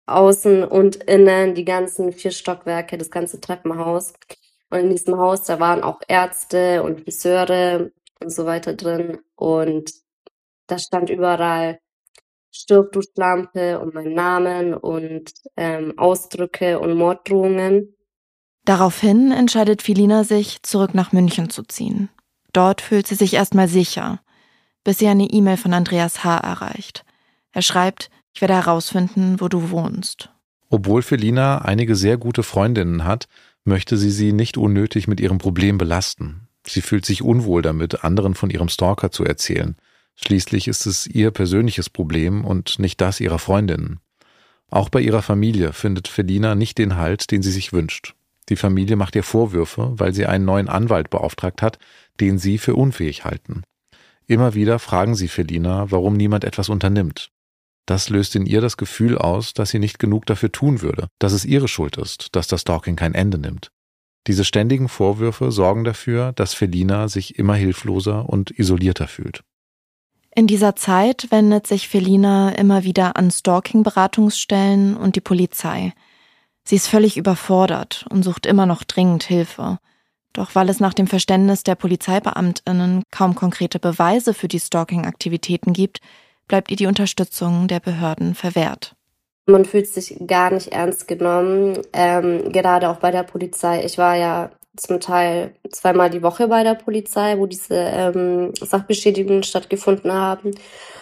außen und innen, die ganzen vier Stockwerke, das ganze Treppenhaus. Und in diesem Haus, da waren auch Ärzte und Friseure und so weiter drin. Und da stand überall Stirb du Schlampe und mein Namen und ähm, Ausdrücke und Morddrohungen. Daraufhin entscheidet Felina sich, zurück nach München zu ziehen. Dort fühlt sie sich erstmal sicher, bis sie eine E-Mail von Andreas H. erreicht. Er schreibt: Ich werde herausfinden, wo du wohnst. Obwohl Felina einige sehr gute Freundinnen hat, möchte sie sie nicht unnötig mit ihrem Problem belasten. Sie fühlt sich unwohl damit, anderen von ihrem Stalker zu erzählen. Schließlich ist es ihr persönliches Problem und nicht das ihrer Freundinnen. Auch bei ihrer Familie findet Felina nicht den Halt, den sie sich wünscht. Die Familie macht ihr Vorwürfe, weil sie einen neuen Anwalt beauftragt hat, den sie für unfähig halten. Immer wieder fragen sie Felina, warum niemand etwas unternimmt. Das löst in ihr das Gefühl aus, dass sie nicht genug dafür tun würde, dass es ihre Schuld ist, dass das Stalking kein Ende nimmt. Diese ständigen Vorwürfe sorgen dafür, dass Felina sich immer hilfloser und isolierter fühlt. In dieser Zeit wendet sich Felina immer wieder an Stalking-Beratungsstellen und die Polizei. Sie ist völlig überfordert und sucht immer noch dringend Hilfe. Doch weil es nach dem Verständnis der PolizeibeamtInnen kaum konkrete Beweise für die Stalking-Aktivitäten gibt, bleibt ihr die Unterstützung der Behörden verwehrt. Man fühlt sich gar nicht ernst genommen, ähm, gerade auch bei der Polizei. Ich war ja zum Teil zweimal die Woche bei der Polizei, wo diese ähm, Sachbeschädigungen stattgefunden haben.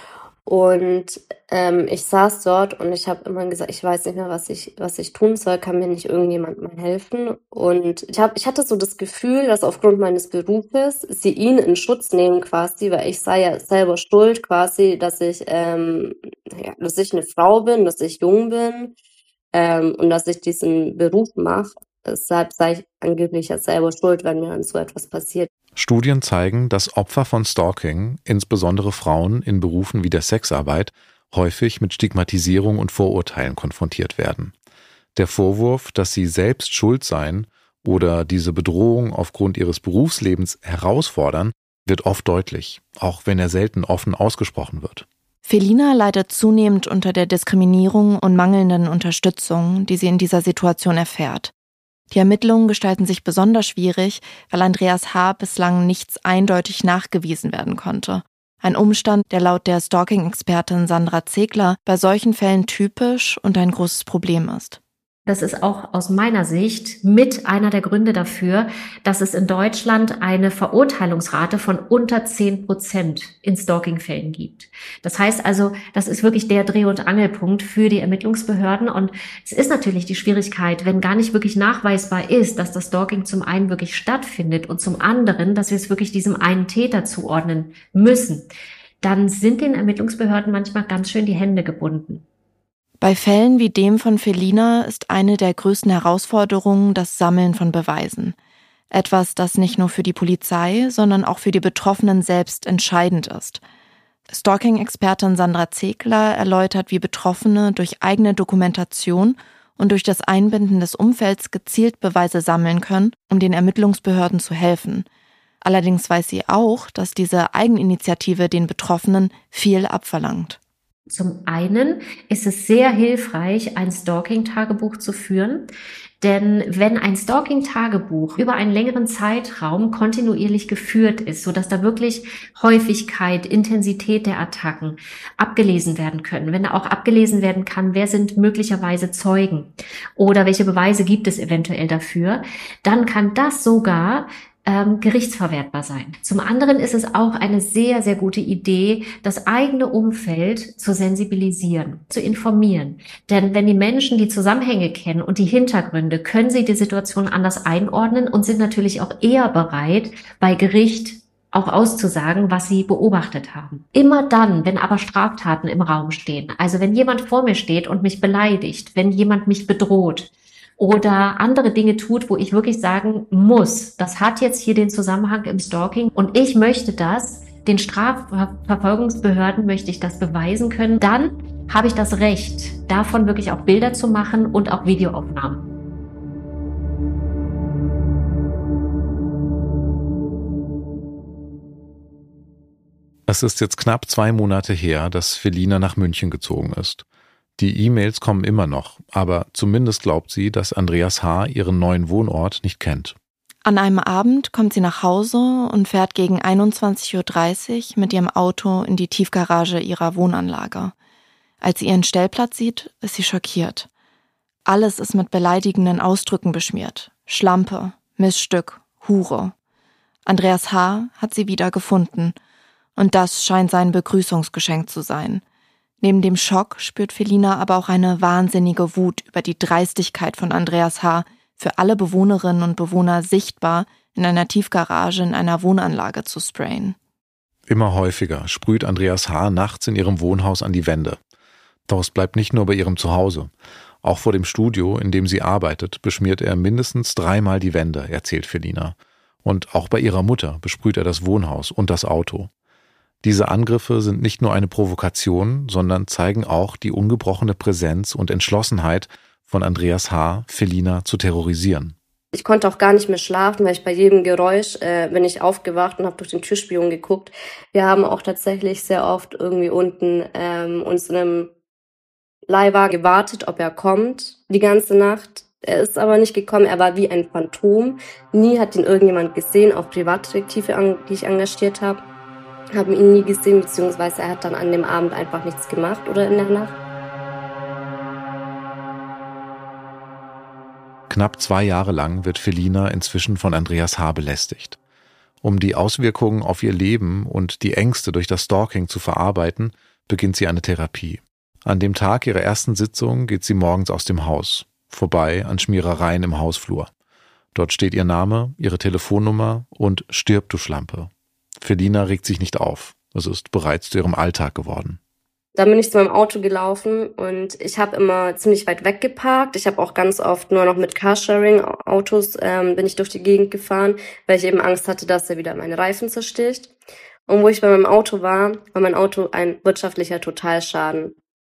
Und ähm, ich saß dort und ich habe immer gesagt, ich weiß nicht mehr, was ich was ich tun soll, kann mir nicht irgendjemand mal helfen. Und ich habe ich hatte so das Gefühl, dass aufgrund meines Berufes sie ihn in Schutz nehmen quasi, weil ich sei ja selber schuld quasi, dass ich ähm, ja, dass ich eine Frau bin, dass ich jung bin ähm, und dass ich diesen Beruf mache. Deshalb sei ich angeblich ja selber schuld, wenn mir dann so etwas passiert. Studien zeigen, dass Opfer von Stalking, insbesondere Frauen in Berufen wie der Sexarbeit, häufig mit Stigmatisierung und Vorurteilen konfrontiert werden. Der Vorwurf, dass sie selbst schuld seien oder diese Bedrohung aufgrund ihres Berufslebens herausfordern, wird oft deutlich, auch wenn er selten offen ausgesprochen wird. Felina leidet zunehmend unter der Diskriminierung und mangelnden Unterstützung, die sie in dieser Situation erfährt. Die Ermittlungen gestalten sich besonders schwierig, weil Andreas H. bislang nichts eindeutig nachgewiesen werden konnte. Ein Umstand, der laut der Stalking-Expertin Sandra Zegler bei solchen Fällen typisch und ein großes Problem ist. Das ist auch aus meiner Sicht mit einer der Gründe dafür, dass es in Deutschland eine Verurteilungsrate von unter zehn Prozent in Stalking-Fällen gibt. Das heißt also, das ist wirklich der Dreh- und Angelpunkt für die Ermittlungsbehörden. Und es ist natürlich die Schwierigkeit, wenn gar nicht wirklich nachweisbar ist, dass das Stalking zum einen wirklich stattfindet und zum anderen, dass wir es wirklich diesem einen Täter zuordnen müssen, dann sind den Ermittlungsbehörden manchmal ganz schön die Hände gebunden. Bei Fällen wie dem von Felina ist eine der größten Herausforderungen das Sammeln von Beweisen. Etwas, das nicht nur für die Polizei, sondern auch für die Betroffenen selbst entscheidend ist. Stalking-Expertin Sandra Zegler erläutert, wie Betroffene durch eigene Dokumentation und durch das Einbinden des Umfelds gezielt Beweise sammeln können, um den Ermittlungsbehörden zu helfen. Allerdings weiß sie auch, dass diese Eigeninitiative den Betroffenen viel abverlangt. Zum einen ist es sehr hilfreich, ein Stalking-Tagebuch zu führen, denn wenn ein Stalking-Tagebuch über einen längeren Zeitraum kontinuierlich geführt ist, sodass da wirklich Häufigkeit, Intensität der Attacken abgelesen werden können, wenn da auch abgelesen werden kann, wer sind möglicherweise Zeugen oder welche Beweise gibt es eventuell dafür, dann kann das sogar Ähm, gerichtsverwertbar sein. Zum anderen ist es auch eine sehr, sehr gute Idee, das eigene Umfeld zu sensibilisieren, zu informieren. Denn wenn die Menschen die Zusammenhänge kennen und die Hintergründe, können sie die Situation anders einordnen und sind natürlich auch eher bereit, bei Gericht auch auszusagen, was sie beobachtet haben. Immer dann, wenn aber Straftaten im Raum stehen, also wenn jemand vor mir steht und mich beleidigt, wenn jemand mich bedroht, oder andere Dinge tut, wo ich wirklich sagen muss, das hat jetzt hier den Zusammenhang im Stalking und ich möchte das, den Strafverfolgungsbehörden möchte ich das beweisen können, dann habe ich das Recht, davon wirklich auch Bilder zu machen und auch Videoaufnahmen. Es ist jetzt knapp zwei Monate her, dass Felina nach München gezogen ist. Die E-Mails kommen immer noch, aber zumindest glaubt sie, dass Andreas H. ihren neuen Wohnort nicht kennt. An einem Abend kommt sie nach Hause und fährt gegen einundzwanzig Uhr dreißig mit ihrem Auto in die Tiefgarage ihrer Wohnanlage. Als sie ihren Stellplatz sieht, ist sie schockiert. Alles ist mit beleidigenden Ausdrücken beschmiert. Schlampe, Missstück, Hure. Andreas H. hat sie wieder gefunden. Und das scheint sein Begrüßungsgeschenk zu sein. Neben dem Schock spürt Felina aber auch eine wahnsinnige Wut über die Dreistigkeit von Andreas H., für alle Bewohnerinnen und Bewohner sichtbar in einer Tiefgarage in einer Wohnanlage zu sprayen. Immer häufiger sprüht Andreas H. nachts in ihrem Wohnhaus an die Wände. Doch es bleibt nicht nur bei ihrem Zuhause. Auch vor dem Studio, in dem sie arbeitet, beschmiert er mindestens dreimal die Wände, erzählt Felina. Und auch bei ihrer Mutter besprüht er das Wohnhaus und das Auto. Diese Angriffe sind nicht nur eine Provokation, sondern zeigen auch die ungebrochene Präsenz und Entschlossenheit von Andreas H. Felina zu terrorisieren. Ich konnte auch gar nicht mehr schlafen, weil ich bei jedem Geräusch äh, bin ich aufgewacht und habe durch den Türspion geguckt. Wir haben auch tatsächlich sehr oft irgendwie unten ähm, uns in einem Leihwagen gewartet, ob er kommt, die ganze Nacht. Er ist aber nicht gekommen, er war wie ein Phantom. Nie hat ihn irgendjemand gesehen, auch Privatdetektive, die ich engagiert habe, haben ihn nie gesehen, beziehungsweise er hat dann an dem Abend einfach nichts gemacht oder in der Nacht. Knapp zwei Jahre lang wird Felina inzwischen von Andreas H. belästigt. Um die Auswirkungen auf ihr Leben und die Ängste durch das Stalking zu verarbeiten, beginnt sie eine Therapie. An dem Tag ihrer ersten Sitzung geht sie morgens aus dem Haus, vorbei an Schmierereien im Hausflur. Dort steht ihr Name, ihre Telefonnummer und „Stirb, du Schlampe". Felina regt sich nicht auf. Es ist bereits zu ihrem Alltag geworden. Dann bin ich zu meinem Auto gelaufen und ich habe immer ziemlich weit weg geparkt. Ich habe auch ganz oft nur noch mit Carsharing-Autos ähm, bin ich durch die Gegend gefahren, weil ich eben Angst hatte, dass er wieder meine Reifen zersticht. Und wo ich bei meinem Auto war, war mein Auto ein wirtschaftlicher Totalschaden.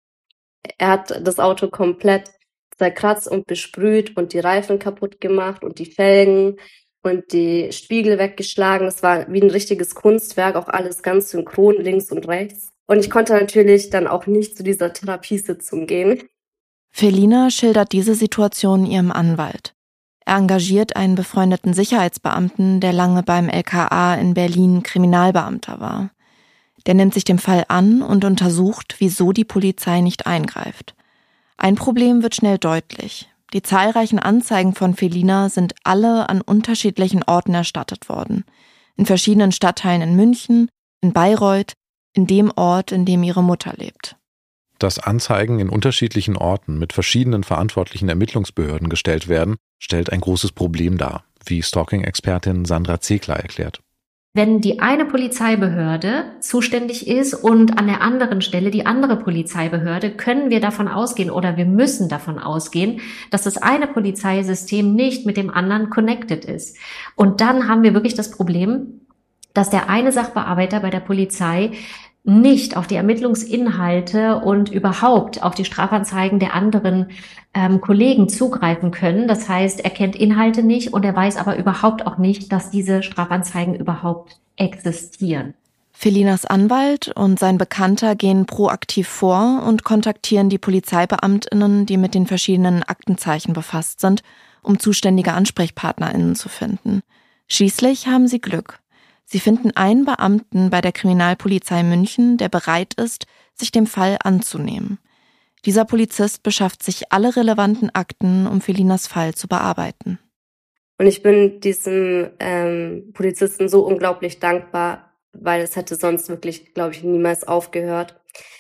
Er hat das Auto komplett zerkratzt und besprüht und die Reifen kaputt gemacht und die Felgen und die Spiegel weggeschlagen. Es war wie ein richtiges Kunstwerk, auch alles ganz synchron, links und rechts. Und ich konnte natürlich dann auch nicht zu dieser Therapiesitzung gehen. Felina schildert diese Situation ihrem Anwalt. Er engagiert einen befreundeten Sicherheitsbeamten, der lange beim L K A in Berlin Kriminalbeamter war. Der nimmt sich dem Fall an und untersucht, wieso die Polizei nicht eingreift. Ein Problem wird schnell deutlich. Die zahlreichen Anzeigen von Felina sind alle an unterschiedlichen Orten erstattet worden. In verschiedenen Stadtteilen in München, in Bayreuth, in dem Ort, in dem ihre Mutter lebt. Dass Anzeigen in unterschiedlichen Orten mit verschiedenen verantwortlichen Ermittlungsbehörden gestellt werden, stellt ein großes Problem dar, wie Stalking-Expertin Sandra Zegler erklärt. Wenn die eine Polizeibehörde zuständig ist und an der anderen Stelle die andere Polizeibehörde, können wir davon ausgehen oder wir müssen davon ausgehen, dass das eine Polizeisystem nicht mit dem anderen connected ist. Und dann haben wir wirklich das Problem, dass der eine Sachbearbeiter bei der Polizei nicht auf die Ermittlungsinhalte und überhaupt auf die Strafanzeigen der anderen ähm, Kollegen zugreifen können. Das heißt, er kennt Inhalte nicht und er weiß aber überhaupt auch nicht, dass diese Strafanzeigen überhaupt existieren. Felinas Anwalt und sein Bekannter gehen proaktiv vor und kontaktieren die PolizeibeamtInnen, die mit den verschiedenen Aktenzeichen befasst sind, um zuständige AnsprechpartnerInnen zu finden. Schließlich haben sie Glück. Sie finden einen Beamten bei der Kriminalpolizei München, der bereit ist, sich dem Fall anzunehmen. Dieser Polizist beschafft sich alle relevanten Akten, um Felinas Fall zu bearbeiten. Und ich bin diesem ähm, Polizisten so unglaublich dankbar, weil es hätte sonst wirklich, glaube ich, niemals aufgehört.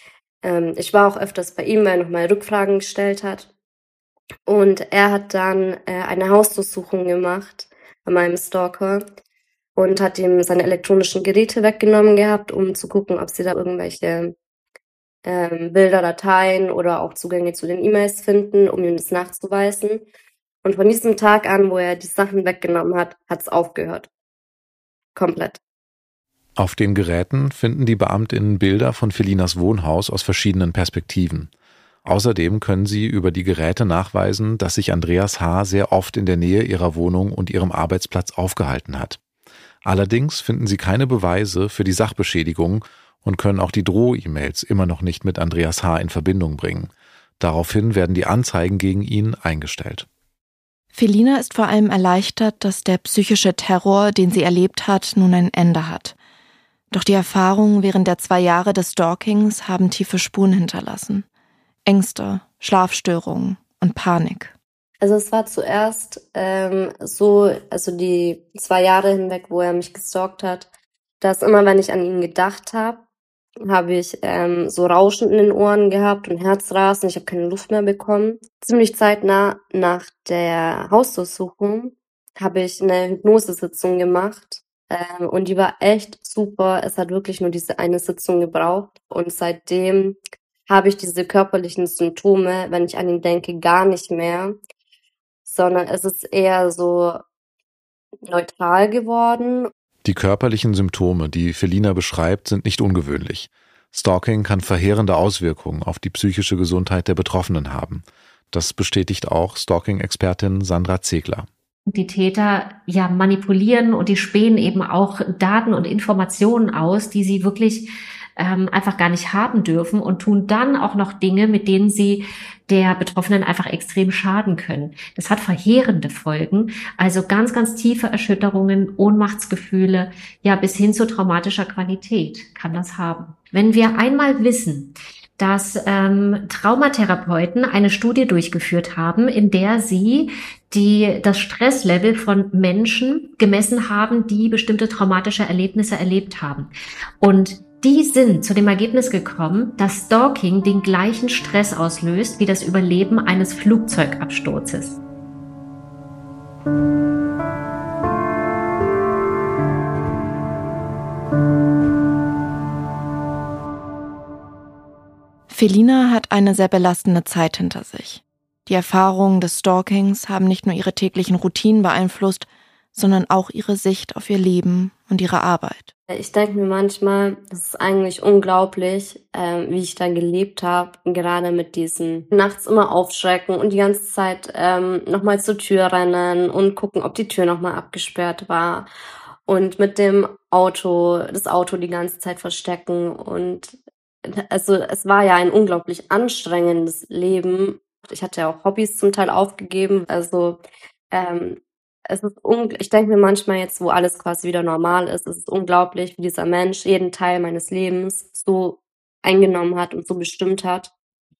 Ähm, ich war auch öfters bei ihm, weil er nochmal Rückfragen gestellt hat. Und er hat dann äh, eine Hausdurchsuchung gemacht bei meinem Stalker und hat ihm seine elektronischen Geräte weggenommen gehabt, um zu gucken, ob sie da irgendwelche ähm, Bilder, Dateien oder auch Zugänge zu den E-Mails finden, um ihm das nachzuweisen. Und von diesem Tag an, wo er die Sachen weggenommen hat, hat es aufgehört. Komplett. Auf den Geräten finden die BeamtInnen Bilder von Felinas Wohnhaus aus verschiedenen Perspektiven. Außerdem können sie über die Geräte nachweisen, dass sich Andreas H. sehr oft in der Nähe ihrer Wohnung und ihrem Arbeitsplatz aufgehalten hat. Allerdings finden sie keine Beweise für die Sachbeschädigung und können auch die Droh-E-Mails immer noch nicht mit Andreas H. in Verbindung bringen. Daraufhin werden die Anzeigen gegen ihn eingestellt. Felina ist vor allem erleichtert, dass der psychische Terror, den sie erlebt hat, nun ein Ende hat. Doch die Erfahrungen während der zwei Jahre des Stalkings haben tiefe Spuren hinterlassen. Ängste, Schlafstörungen und Panik. Also es war zuerst ähm, so, also die zwei Jahre hinweg, wo er mich gestalkt hat, dass immer, wenn ich an ihn gedacht habe, habe ich ähm, so Rauschen in den Ohren gehabt und Herzrasen. Ich habe keine Luft mehr bekommen. Ziemlich zeitnah nach der Hausdurchsuchung habe ich eine Hypnosesitzung gemacht. Ähm, und die war echt super. Es hat wirklich nur diese eine Sitzung gebraucht. Und seitdem habe ich diese körperlichen Symptome, wenn ich an ihn denke, gar nicht mehr. Sondern es ist eher so neutral geworden. Die körperlichen Symptome, die Felina beschreibt, sind nicht ungewöhnlich. Stalking kann verheerende Auswirkungen auf die psychische Gesundheit der Betroffenen haben. Das bestätigt auch Stalking-Expertin Sandra Zegler. Die Täter ja manipulieren und die spähen eben auch Daten und Informationen aus, die sie wirklich ähm, einfach gar nicht haben dürfen und tun dann auch noch Dinge, mit denen sie der Betroffenen einfach extrem schaden können. Das hat verheerende Folgen, also ganz, ganz tiefe Erschütterungen, Ohnmachtsgefühle, ja bis hin zu traumatischer Qualität kann das haben. Wenn wir einmal wissen, dass ähm, Traumatherapeuten eine Studie durchgeführt haben, in der sie die das Stresslevel von Menschen gemessen haben, die bestimmte traumatische Erlebnisse erlebt haben. Und die sind zu dem Ergebnis gekommen, dass Stalking den gleichen Stress auslöst wie das Überleben eines Flugzeugabsturzes. Felina hat eine sehr belastende Zeit hinter sich. Die Erfahrungen des Stalkings haben nicht nur ihre täglichen Routinen beeinflusst, sondern auch ihre Sicht auf ihr Leben und ihre Arbeit. Ich denke mir manchmal, das ist eigentlich unglaublich, äh, wie ich da gelebt habe, gerade mit diesen nachts immer aufschrecken und die ganze Zeit ähm, nochmal zur Tür rennen und gucken, ob die Tür nochmal abgesperrt war und mit dem Auto, das Auto die ganze Zeit verstecken und also es war ja ein unglaublich anstrengendes Leben. Ich hatte ja auch Hobbys zum Teil aufgegeben, also ähm, es ist ungl- ich denke mir manchmal jetzt, wo alles quasi wieder normal ist, es ist unglaublich, wie dieser Mensch jeden Teil meines Lebens so eingenommen hat und so bestimmt hat.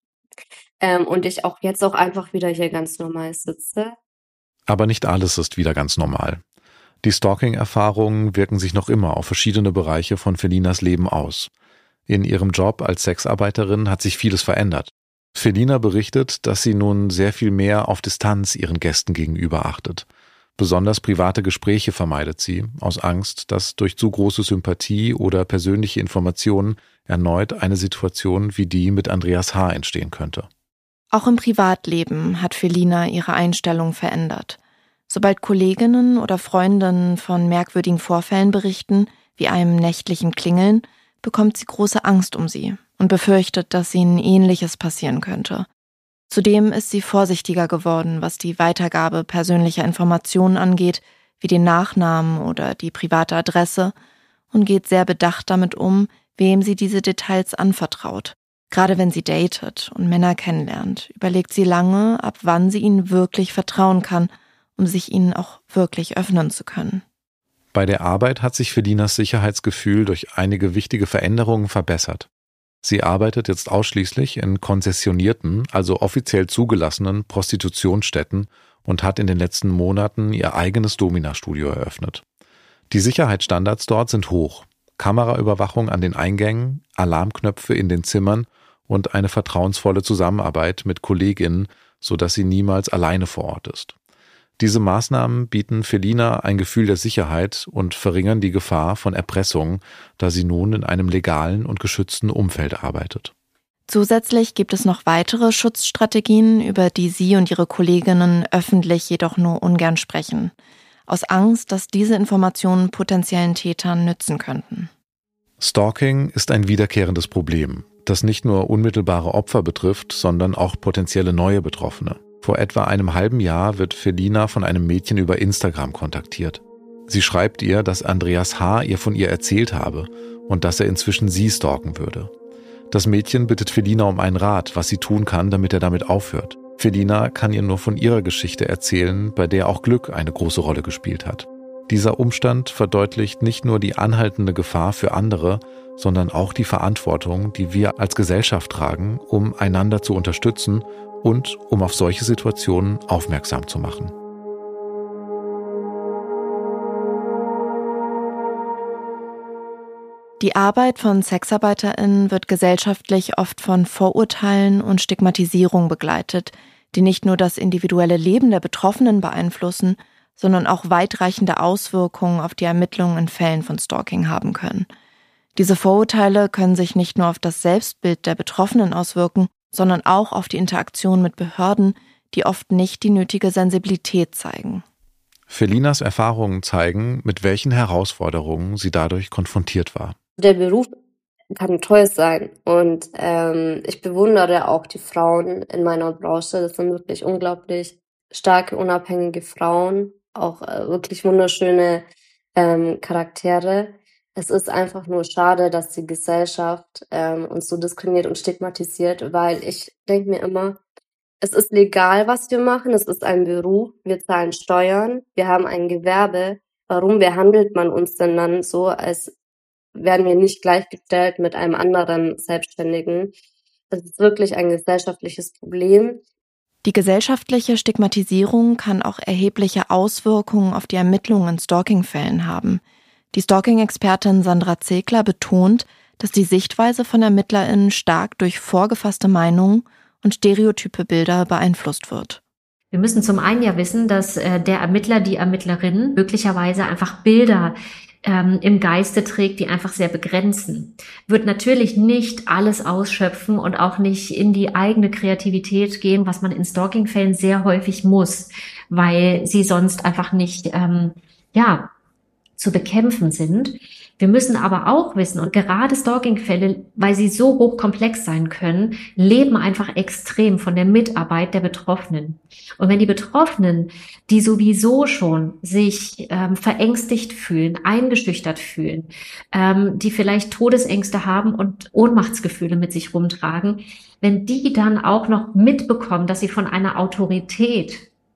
Ähm, und ich auch jetzt auch einfach wieder hier ganz normal sitze. Aber nicht alles ist wieder ganz normal. Die Stalking-Erfahrungen wirken sich noch immer auf verschiedene Bereiche von Felinas Leben aus. In ihrem Job als Sexarbeiterin hat sich vieles verändert. Felina berichtet, dass sie nun sehr viel mehr auf Distanz ihren Gästen gegenüber achtet. Besonders private Gespräche vermeidet sie, aus Angst, dass durch zu große Sympathie oder persönliche Informationen erneut eine Situation wie die mit Andreas H. entstehen könnte. Auch im Privatleben hat Felina ihre Einstellung verändert. Sobald Kolleginnen oder Freundinnen von merkwürdigen Vorfällen berichten, wie einem nächtlichen Klingeln, bekommt sie große Angst um sie und befürchtet, dass ihnen Ähnliches passieren könnte. Zudem ist sie vorsichtiger geworden, was die Weitergabe persönlicher Informationen angeht, wie den Nachnamen oder die private Adresse, und geht sehr bedacht damit um, wem sie diese Details anvertraut. Gerade wenn sie datet und Männer kennenlernt, überlegt sie lange, ab wann sie ihnen wirklich vertrauen kann, um sich ihnen auch wirklich öffnen zu können. Bei der Arbeit hat sich Felinas Sicherheitsgefühl durch einige wichtige Veränderungen verbessert. Sie arbeitet jetzt ausschließlich in konzessionierten, also offiziell zugelassenen Prostitutionsstätten und hat in den letzten Monaten ihr eigenes Domina-Studio eröffnet. Die Sicherheitsstandards dort sind hoch. Kameraüberwachung an den Eingängen, Alarmknöpfe in den Zimmern und eine vertrauensvolle Zusammenarbeit mit KollegInnen, sodass sie niemals alleine vor Ort ist. Diese Maßnahmen bieten Felina ein Gefühl der Sicherheit und verringern die Gefahr von Erpressung, da sie nun in einem legalen und geschützten Umfeld arbeitet. Zusätzlich gibt es noch weitere Schutzstrategien, über die sie und ihre Kolleginnen öffentlich jedoch nur ungern sprechen, aus Angst, dass diese Informationen potenziellen Tätern nützen könnten. Stalking ist ein wiederkehrendes Problem, das nicht nur unmittelbare Opfer betrifft, sondern auch potenzielle neue Betroffene. Vor etwa einem halben Jahr wird Felina von einem Mädchen über Instagram kontaktiert. Sie schreibt ihr, dass Andreas H. ihr von ihr erzählt habe und dass er inzwischen sie stalken würde. Das Mädchen bittet Felina um einen Rat, was sie tun kann, damit er damit aufhört. Felina kann ihr nur von ihrer Geschichte erzählen, bei der auch Glück eine große Rolle gespielt hat. Dieser Umstand verdeutlicht nicht nur die anhaltende Gefahr für andere, sondern auch die Verantwortung, die wir als Gesellschaft tragen, um einander zu unterstützen und um auf solche Situationen aufmerksam zu machen. Die Arbeit von SexarbeiterInnen wird gesellschaftlich oft von Vorurteilen und Stigmatisierung begleitet, die nicht nur das individuelle Leben der Betroffenen beeinflussen, sondern auch weitreichende Auswirkungen auf die Ermittlungen in Fällen von Stalking haben können. Diese Vorurteile können sich nicht nur auf das Selbstbild der Betroffenen auswirken, sondern auch auf die Interaktion mit Behörden, die oft nicht die nötige Sensibilität zeigen. Felinas Erfahrungen zeigen, mit welchen Herausforderungen sie dadurch konfrontiert war. Der Beruf kann toll sein und ähm, ich bewundere auch die Frauen in meiner Branche. Das sind wirklich unglaublich starke, unabhängige Frauen, auch äh, wirklich wunderschöne ähm, Charaktere. Es ist einfach nur schade, dass die Gesellschaft ähm, uns so diskriminiert und stigmatisiert, weil ich denke mir immer, es ist legal, was wir machen, es ist ein Beruf, wir zahlen Steuern, wir haben ein Gewerbe. Warum behandelt man uns denn dann so, als werden wir nicht gleichgestellt mit einem anderen Selbstständigen? Das ist wirklich ein gesellschaftliches Problem. Die gesellschaftliche Stigmatisierung kann auch erhebliche Auswirkungen auf die Ermittlungen in Stalking-Fällen haben. Die Stalking-Expertin Sandra Zegler betont, dass die Sichtweise von ErmittlerInnen stark durch vorgefasste Meinungen und stereotype Bilder beeinflusst wird. Wir müssen zum einen ja wissen, dass äh, der Ermittler, die Ermittlerin möglicherweise einfach Bilder ähm, im Geiste trägt, die einfach sehr begrenzen. Wird natürlich nicht alles ausschöpfen und auch nicht in die eigene Kreativität gehen, was man in Stalking-Fällen sehr häufig muss, weil sie sonst einfach nicht, ähm, ja, zu bekämpfen sind. Wir müssen aber auch wissen, und gerade Stalking-Fälle, weil sie so hochkomplex sein können, leben einfach extrem von der Mitarbeit der Betroffenen. Und wenn die Betroffenen, die sowieso schon sich ähm, verängstigt fühlen, eingeschüchtert fühlen, ähm, die vielleicht Todesängste haben und Ohnmachtsgefühle mit sich rumtragen, wenn die dann auch noch mitbekommen, dass sie von einer Autorität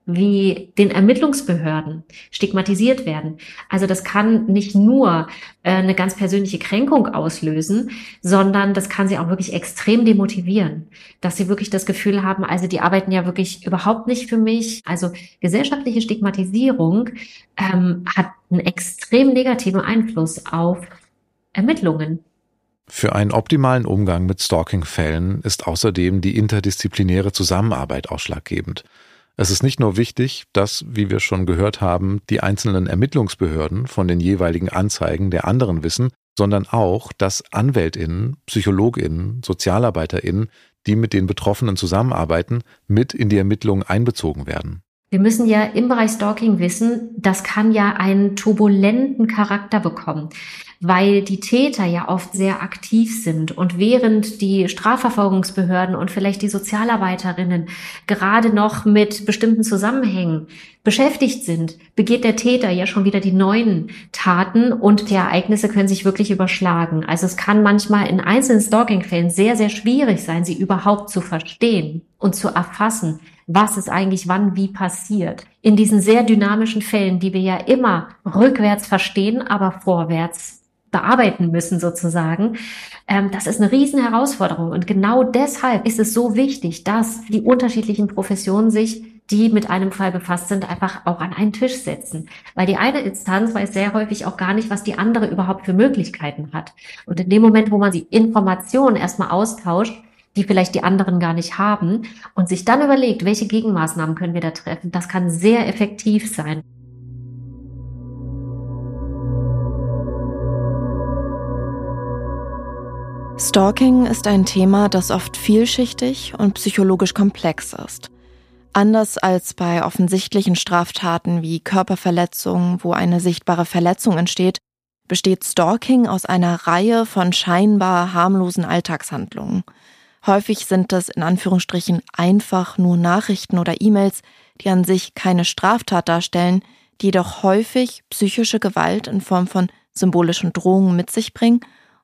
wie den Ermittlungsbehörden stigmatisiert werden. Also das kann nicht nur äh, eine ganz persönliche Kränkung auslösen, sondern das kann sie auch wirklich extrem demotivieren, dass sie wirklich das Gefühl haben, also die arbeiten ja wirklich überhaupt nicht für mich. Also gesellschaftliche Stigmatisierung ähm, hat einen extrem negativen Einfluss auf Ermittlungen. Für einen optimalen Umgang mit Stalking-Fällen ist außerdem die interdisziplinäre Zusammenarbeit ausschlaggebend. Es ist nicht nur wichtig, dass, wie wir schon gehört haben, die einzelnen Ermittlungsbehörden von den jeweiligen Anzeigen der anderen wissen, sondern auch, dass AnwältInnen, PsychologInnen, SozialarbeiterInnen, die mit den Betroffenen zusammenarbeiten, mit in die Ermittlungen einbezogen werden. Wir müssen ja im Bereich Stalking wissen, das kann ja einen turbulenten Charakter bekommen, weil die Täter ja oft sehr aktiv sind und während die Strafverfolgungsbehörden und vielleicht die Sozialarbeiterinnen gerade noch mit bestimmten Zusammenhängen beschäftigt sind, begeht der Täter ja schon wieder die neuen Taten und die Ereignisse können sich wirklich überschlagen. Also es kann manchmal in einzelnen Stalking-Fällen sehr, sehr schwierig sein, sie überhaupt zu verstehen und zu erfassen, was ist eigentlich wann wie passiert. In diesen sehr dynamischen Fällen, die wir ja immer rückwärts verstehen, aber vorwärts bearbeiten müssen sozusagen, ähm, das ist eine riesen Herausforderung. Und genau deshalb ist es so wichtig, dass die unterschiedlichen Professionen sich, die mit einem Fall befasst sind, einfach auch an einen Tisch setzen. Weil die eine Instanz weiß sehr häufig auch gar nicht, was die andere überhaupt für Möglichkeiten hat. Und in dem Moment, wo man die Informationen erstmal austauscht, die vielleicht die anderen gar nicht haben und sich dann überlegt, welche Gegenmaßnahmen können wir da treffen, das kann sehr effektiv sein. Stalking ist ein Thema, das oft vielschichtig und psychologisch komplex ist. Anders als bei offensichtlichen Straftaten wie Körperverletzungen, wo eine sichtbare Verletzung entsteht, besteht Stalking aus einer Reihe von scheinbar harmlosen Alltagshandlungen. Häufig sind das in Anführungsstrichen einfach nur Nachrichten oder E-Mails, die an sich keine Straftat darstellen, die jedoch häufig psychische Gewalt in Form von symbolischen Drohungen mit sich bringen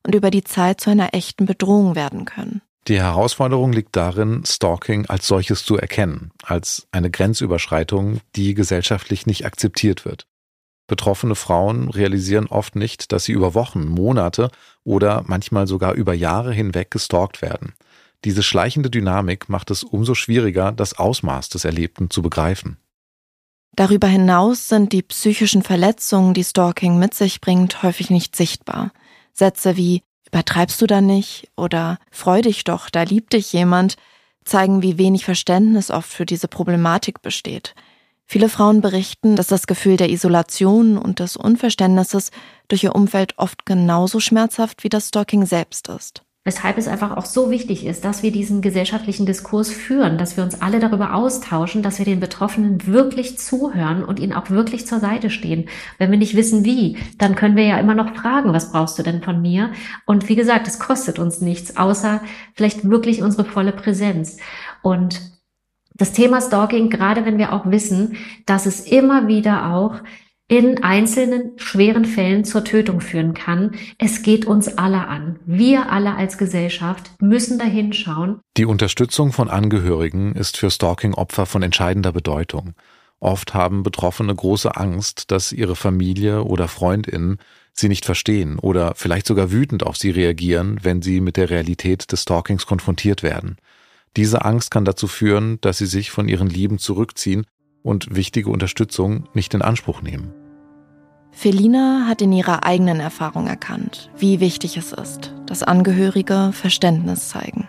und über die Zeit zu einer echten Bedrohung werden können. Die Herausforderung liegt darin, Stalking als solches zu erkennen, als eine Grenzüberschreitung, die gesellschaftlich nicht akzeptiert wird. Betroffene Frauen realisieren oft nicht, dass sie über Wochen, Monate oder manchmal sogar über Jahre hinweg gestalkt werden. Diese schleichende Dynamik macht es umso schwieriger, das Ausmaß des Erlebten zu begreifen. Darüber hinaus sind die psychischen Verletzungen, die Stalking mit sich bringt, häufig nicht sichtbar. Sätze wie „Übertreibst du da nicht?“ oder „Freu dich doch, da liebt dich jemand“ zeigen, wie wenig Verständnis oft für diese Problematik besteht. Viele Frauen berichten, dass das Gefühl der Isolation und des Unverständnisses durch ihr Umfeld oft genauso schmerzhaft wie das Stalking selbst ist. Weshalb es einfach auch so wichtig ist, dass wir diesen gesellschaftlichen Diskurs führen, dass wir uns alle darüber austauschen, dass wir den Betroffenen wirklich zuhören und ihnen auch wirklich zur Seite stehen. Wenn wir nicht wissen, wie, dann können wir ja immer noch fragen, was brauchst du denn von mir? Und wie gesagt, es kostet uns nichts, außer vielleicht wirklich unsere volle Präsenz. Und das Thema Stalking, gerade wenn wir auch wissen, dass es immer wieder auch in einzelnen schweren Fällen zur Tötung führen kann. Es geht uns alle an. Wir alle als Gesellschaft müssen da hinschauen. Die Unterstützung von Angehörigen ist für Stalking-Opfer von entscheidender Bedeutung. Oft haben Betroffene große Angst, dass ihre Familie oder FreundInnen sie nicht verstehen oder vielleicht sogar wütend auf sie reagieren, wenn sie mit der Realität des Stalkings konfrontiert werden. Diese Angst kann dazu führen, dass sie sich von ihren Lieben zurückziehen und wichtige Unterstützung nicht in Anspruch nehmen. Felina hat in ihrer eigenen Erfahrung erkannt, wie wichtig es ist, dass Angehörige Verständnis zeigen.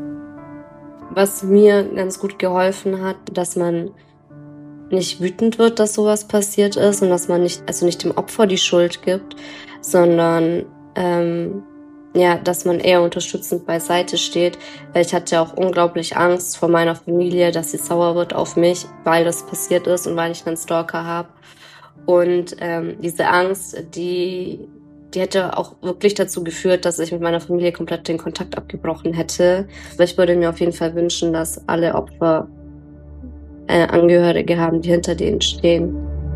Was mir ganz gut geholfen hat, dass man nicht wütend wird, dass sowas passiert ist und dass man nicht, also nicht dem Opfer die Schuld gibt, sondern ähm, ja, dass man eher unterstützend beiseite steht. Weil ich hatte auch unglaublich Angst vor meiner Familie, dass sie sauer wird auf mich, weil das passiert ist und weil ich einen Stalker habe. Und ähm, diese Angst, die, die hätte auch wirklich dazu geführt, dass ich mit meiner Familie komplett den Kontakt abgebrochen hätte. Aber ich würde mir auf jeden Fall wünschen, dass alle Opfer äh, Angehörige haben, die hinter denen stehen.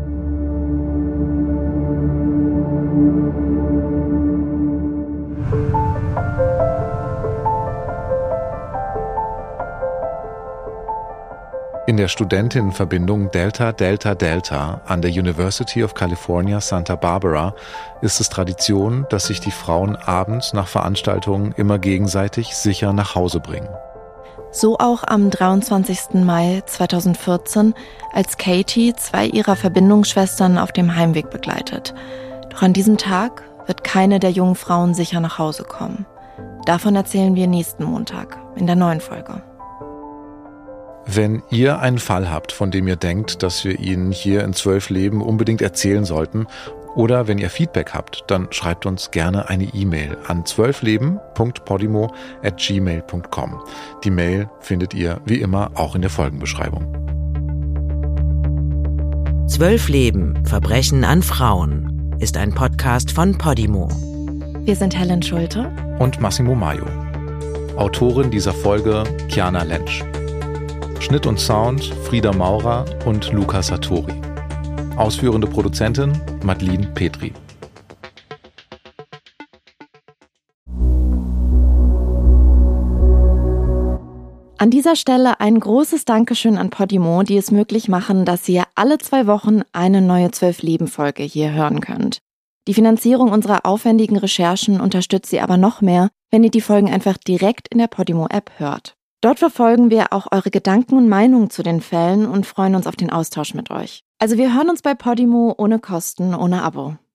In der Studentinnenverbindung Delta Delta Delta an der University of California Santa Barbara ist es Tradition, dass sich die Frauen abends nach Veranstaltungen immer gegenseitig sicher nach Hause bringen. So auch am dreiundzwanzigsten Mai zweitausendvierzehn, als Katie zwei ihrer Verbindungsschwestern auf dem Heimweg begleitet. Doch an diesem Tag wird keine der jungen Frauen sicher nach Hause kommen. Davon erzählen wir nächsten Montag in der neuen Folge. Wenn ihr einen Fall habt, von dem ihr denkt, dass wir ihn hier in zwölf Leben unbedingt erzählen sollten, oder wenn ihr Feedback habt, dann schreibt uns gerne eine E-Mail an zwölfleben punkt podimo at gmail punkt com. Die Mail findet ihr wie immer auch in der Folgenbeschreibung. Zwölf Leben, Verbrechen an Frauen ist ein Podcast von Podimo. Wir sind Helen Schulte und Massimo Maio. Autorin dieser Folge Kiana Lentsch. Schnitt und Sound Frieda Maurer und Luca Sartori. Ausführende Produzentin Madeline Petri. An dieser Stelle ein großes Dankeschön an Podimo, die es möglich machen, dass ihr alle zwei Wochen eine neue Zwölf-Leben-Folge hier hören könnt. Die Finanzierung unserer aufwendigen Recherchen unterstützt ihr aber noch mehr, wenn ihr die Folgen einfach direkt in der Podimo-App hört. Dort verfolgen wir auch eure Gedanken und Meinungen zu den Fällen und freuen uns auf den Austausch mit euch. Also wir hören uns bei Podimo ohne Kosten, ohne Abo.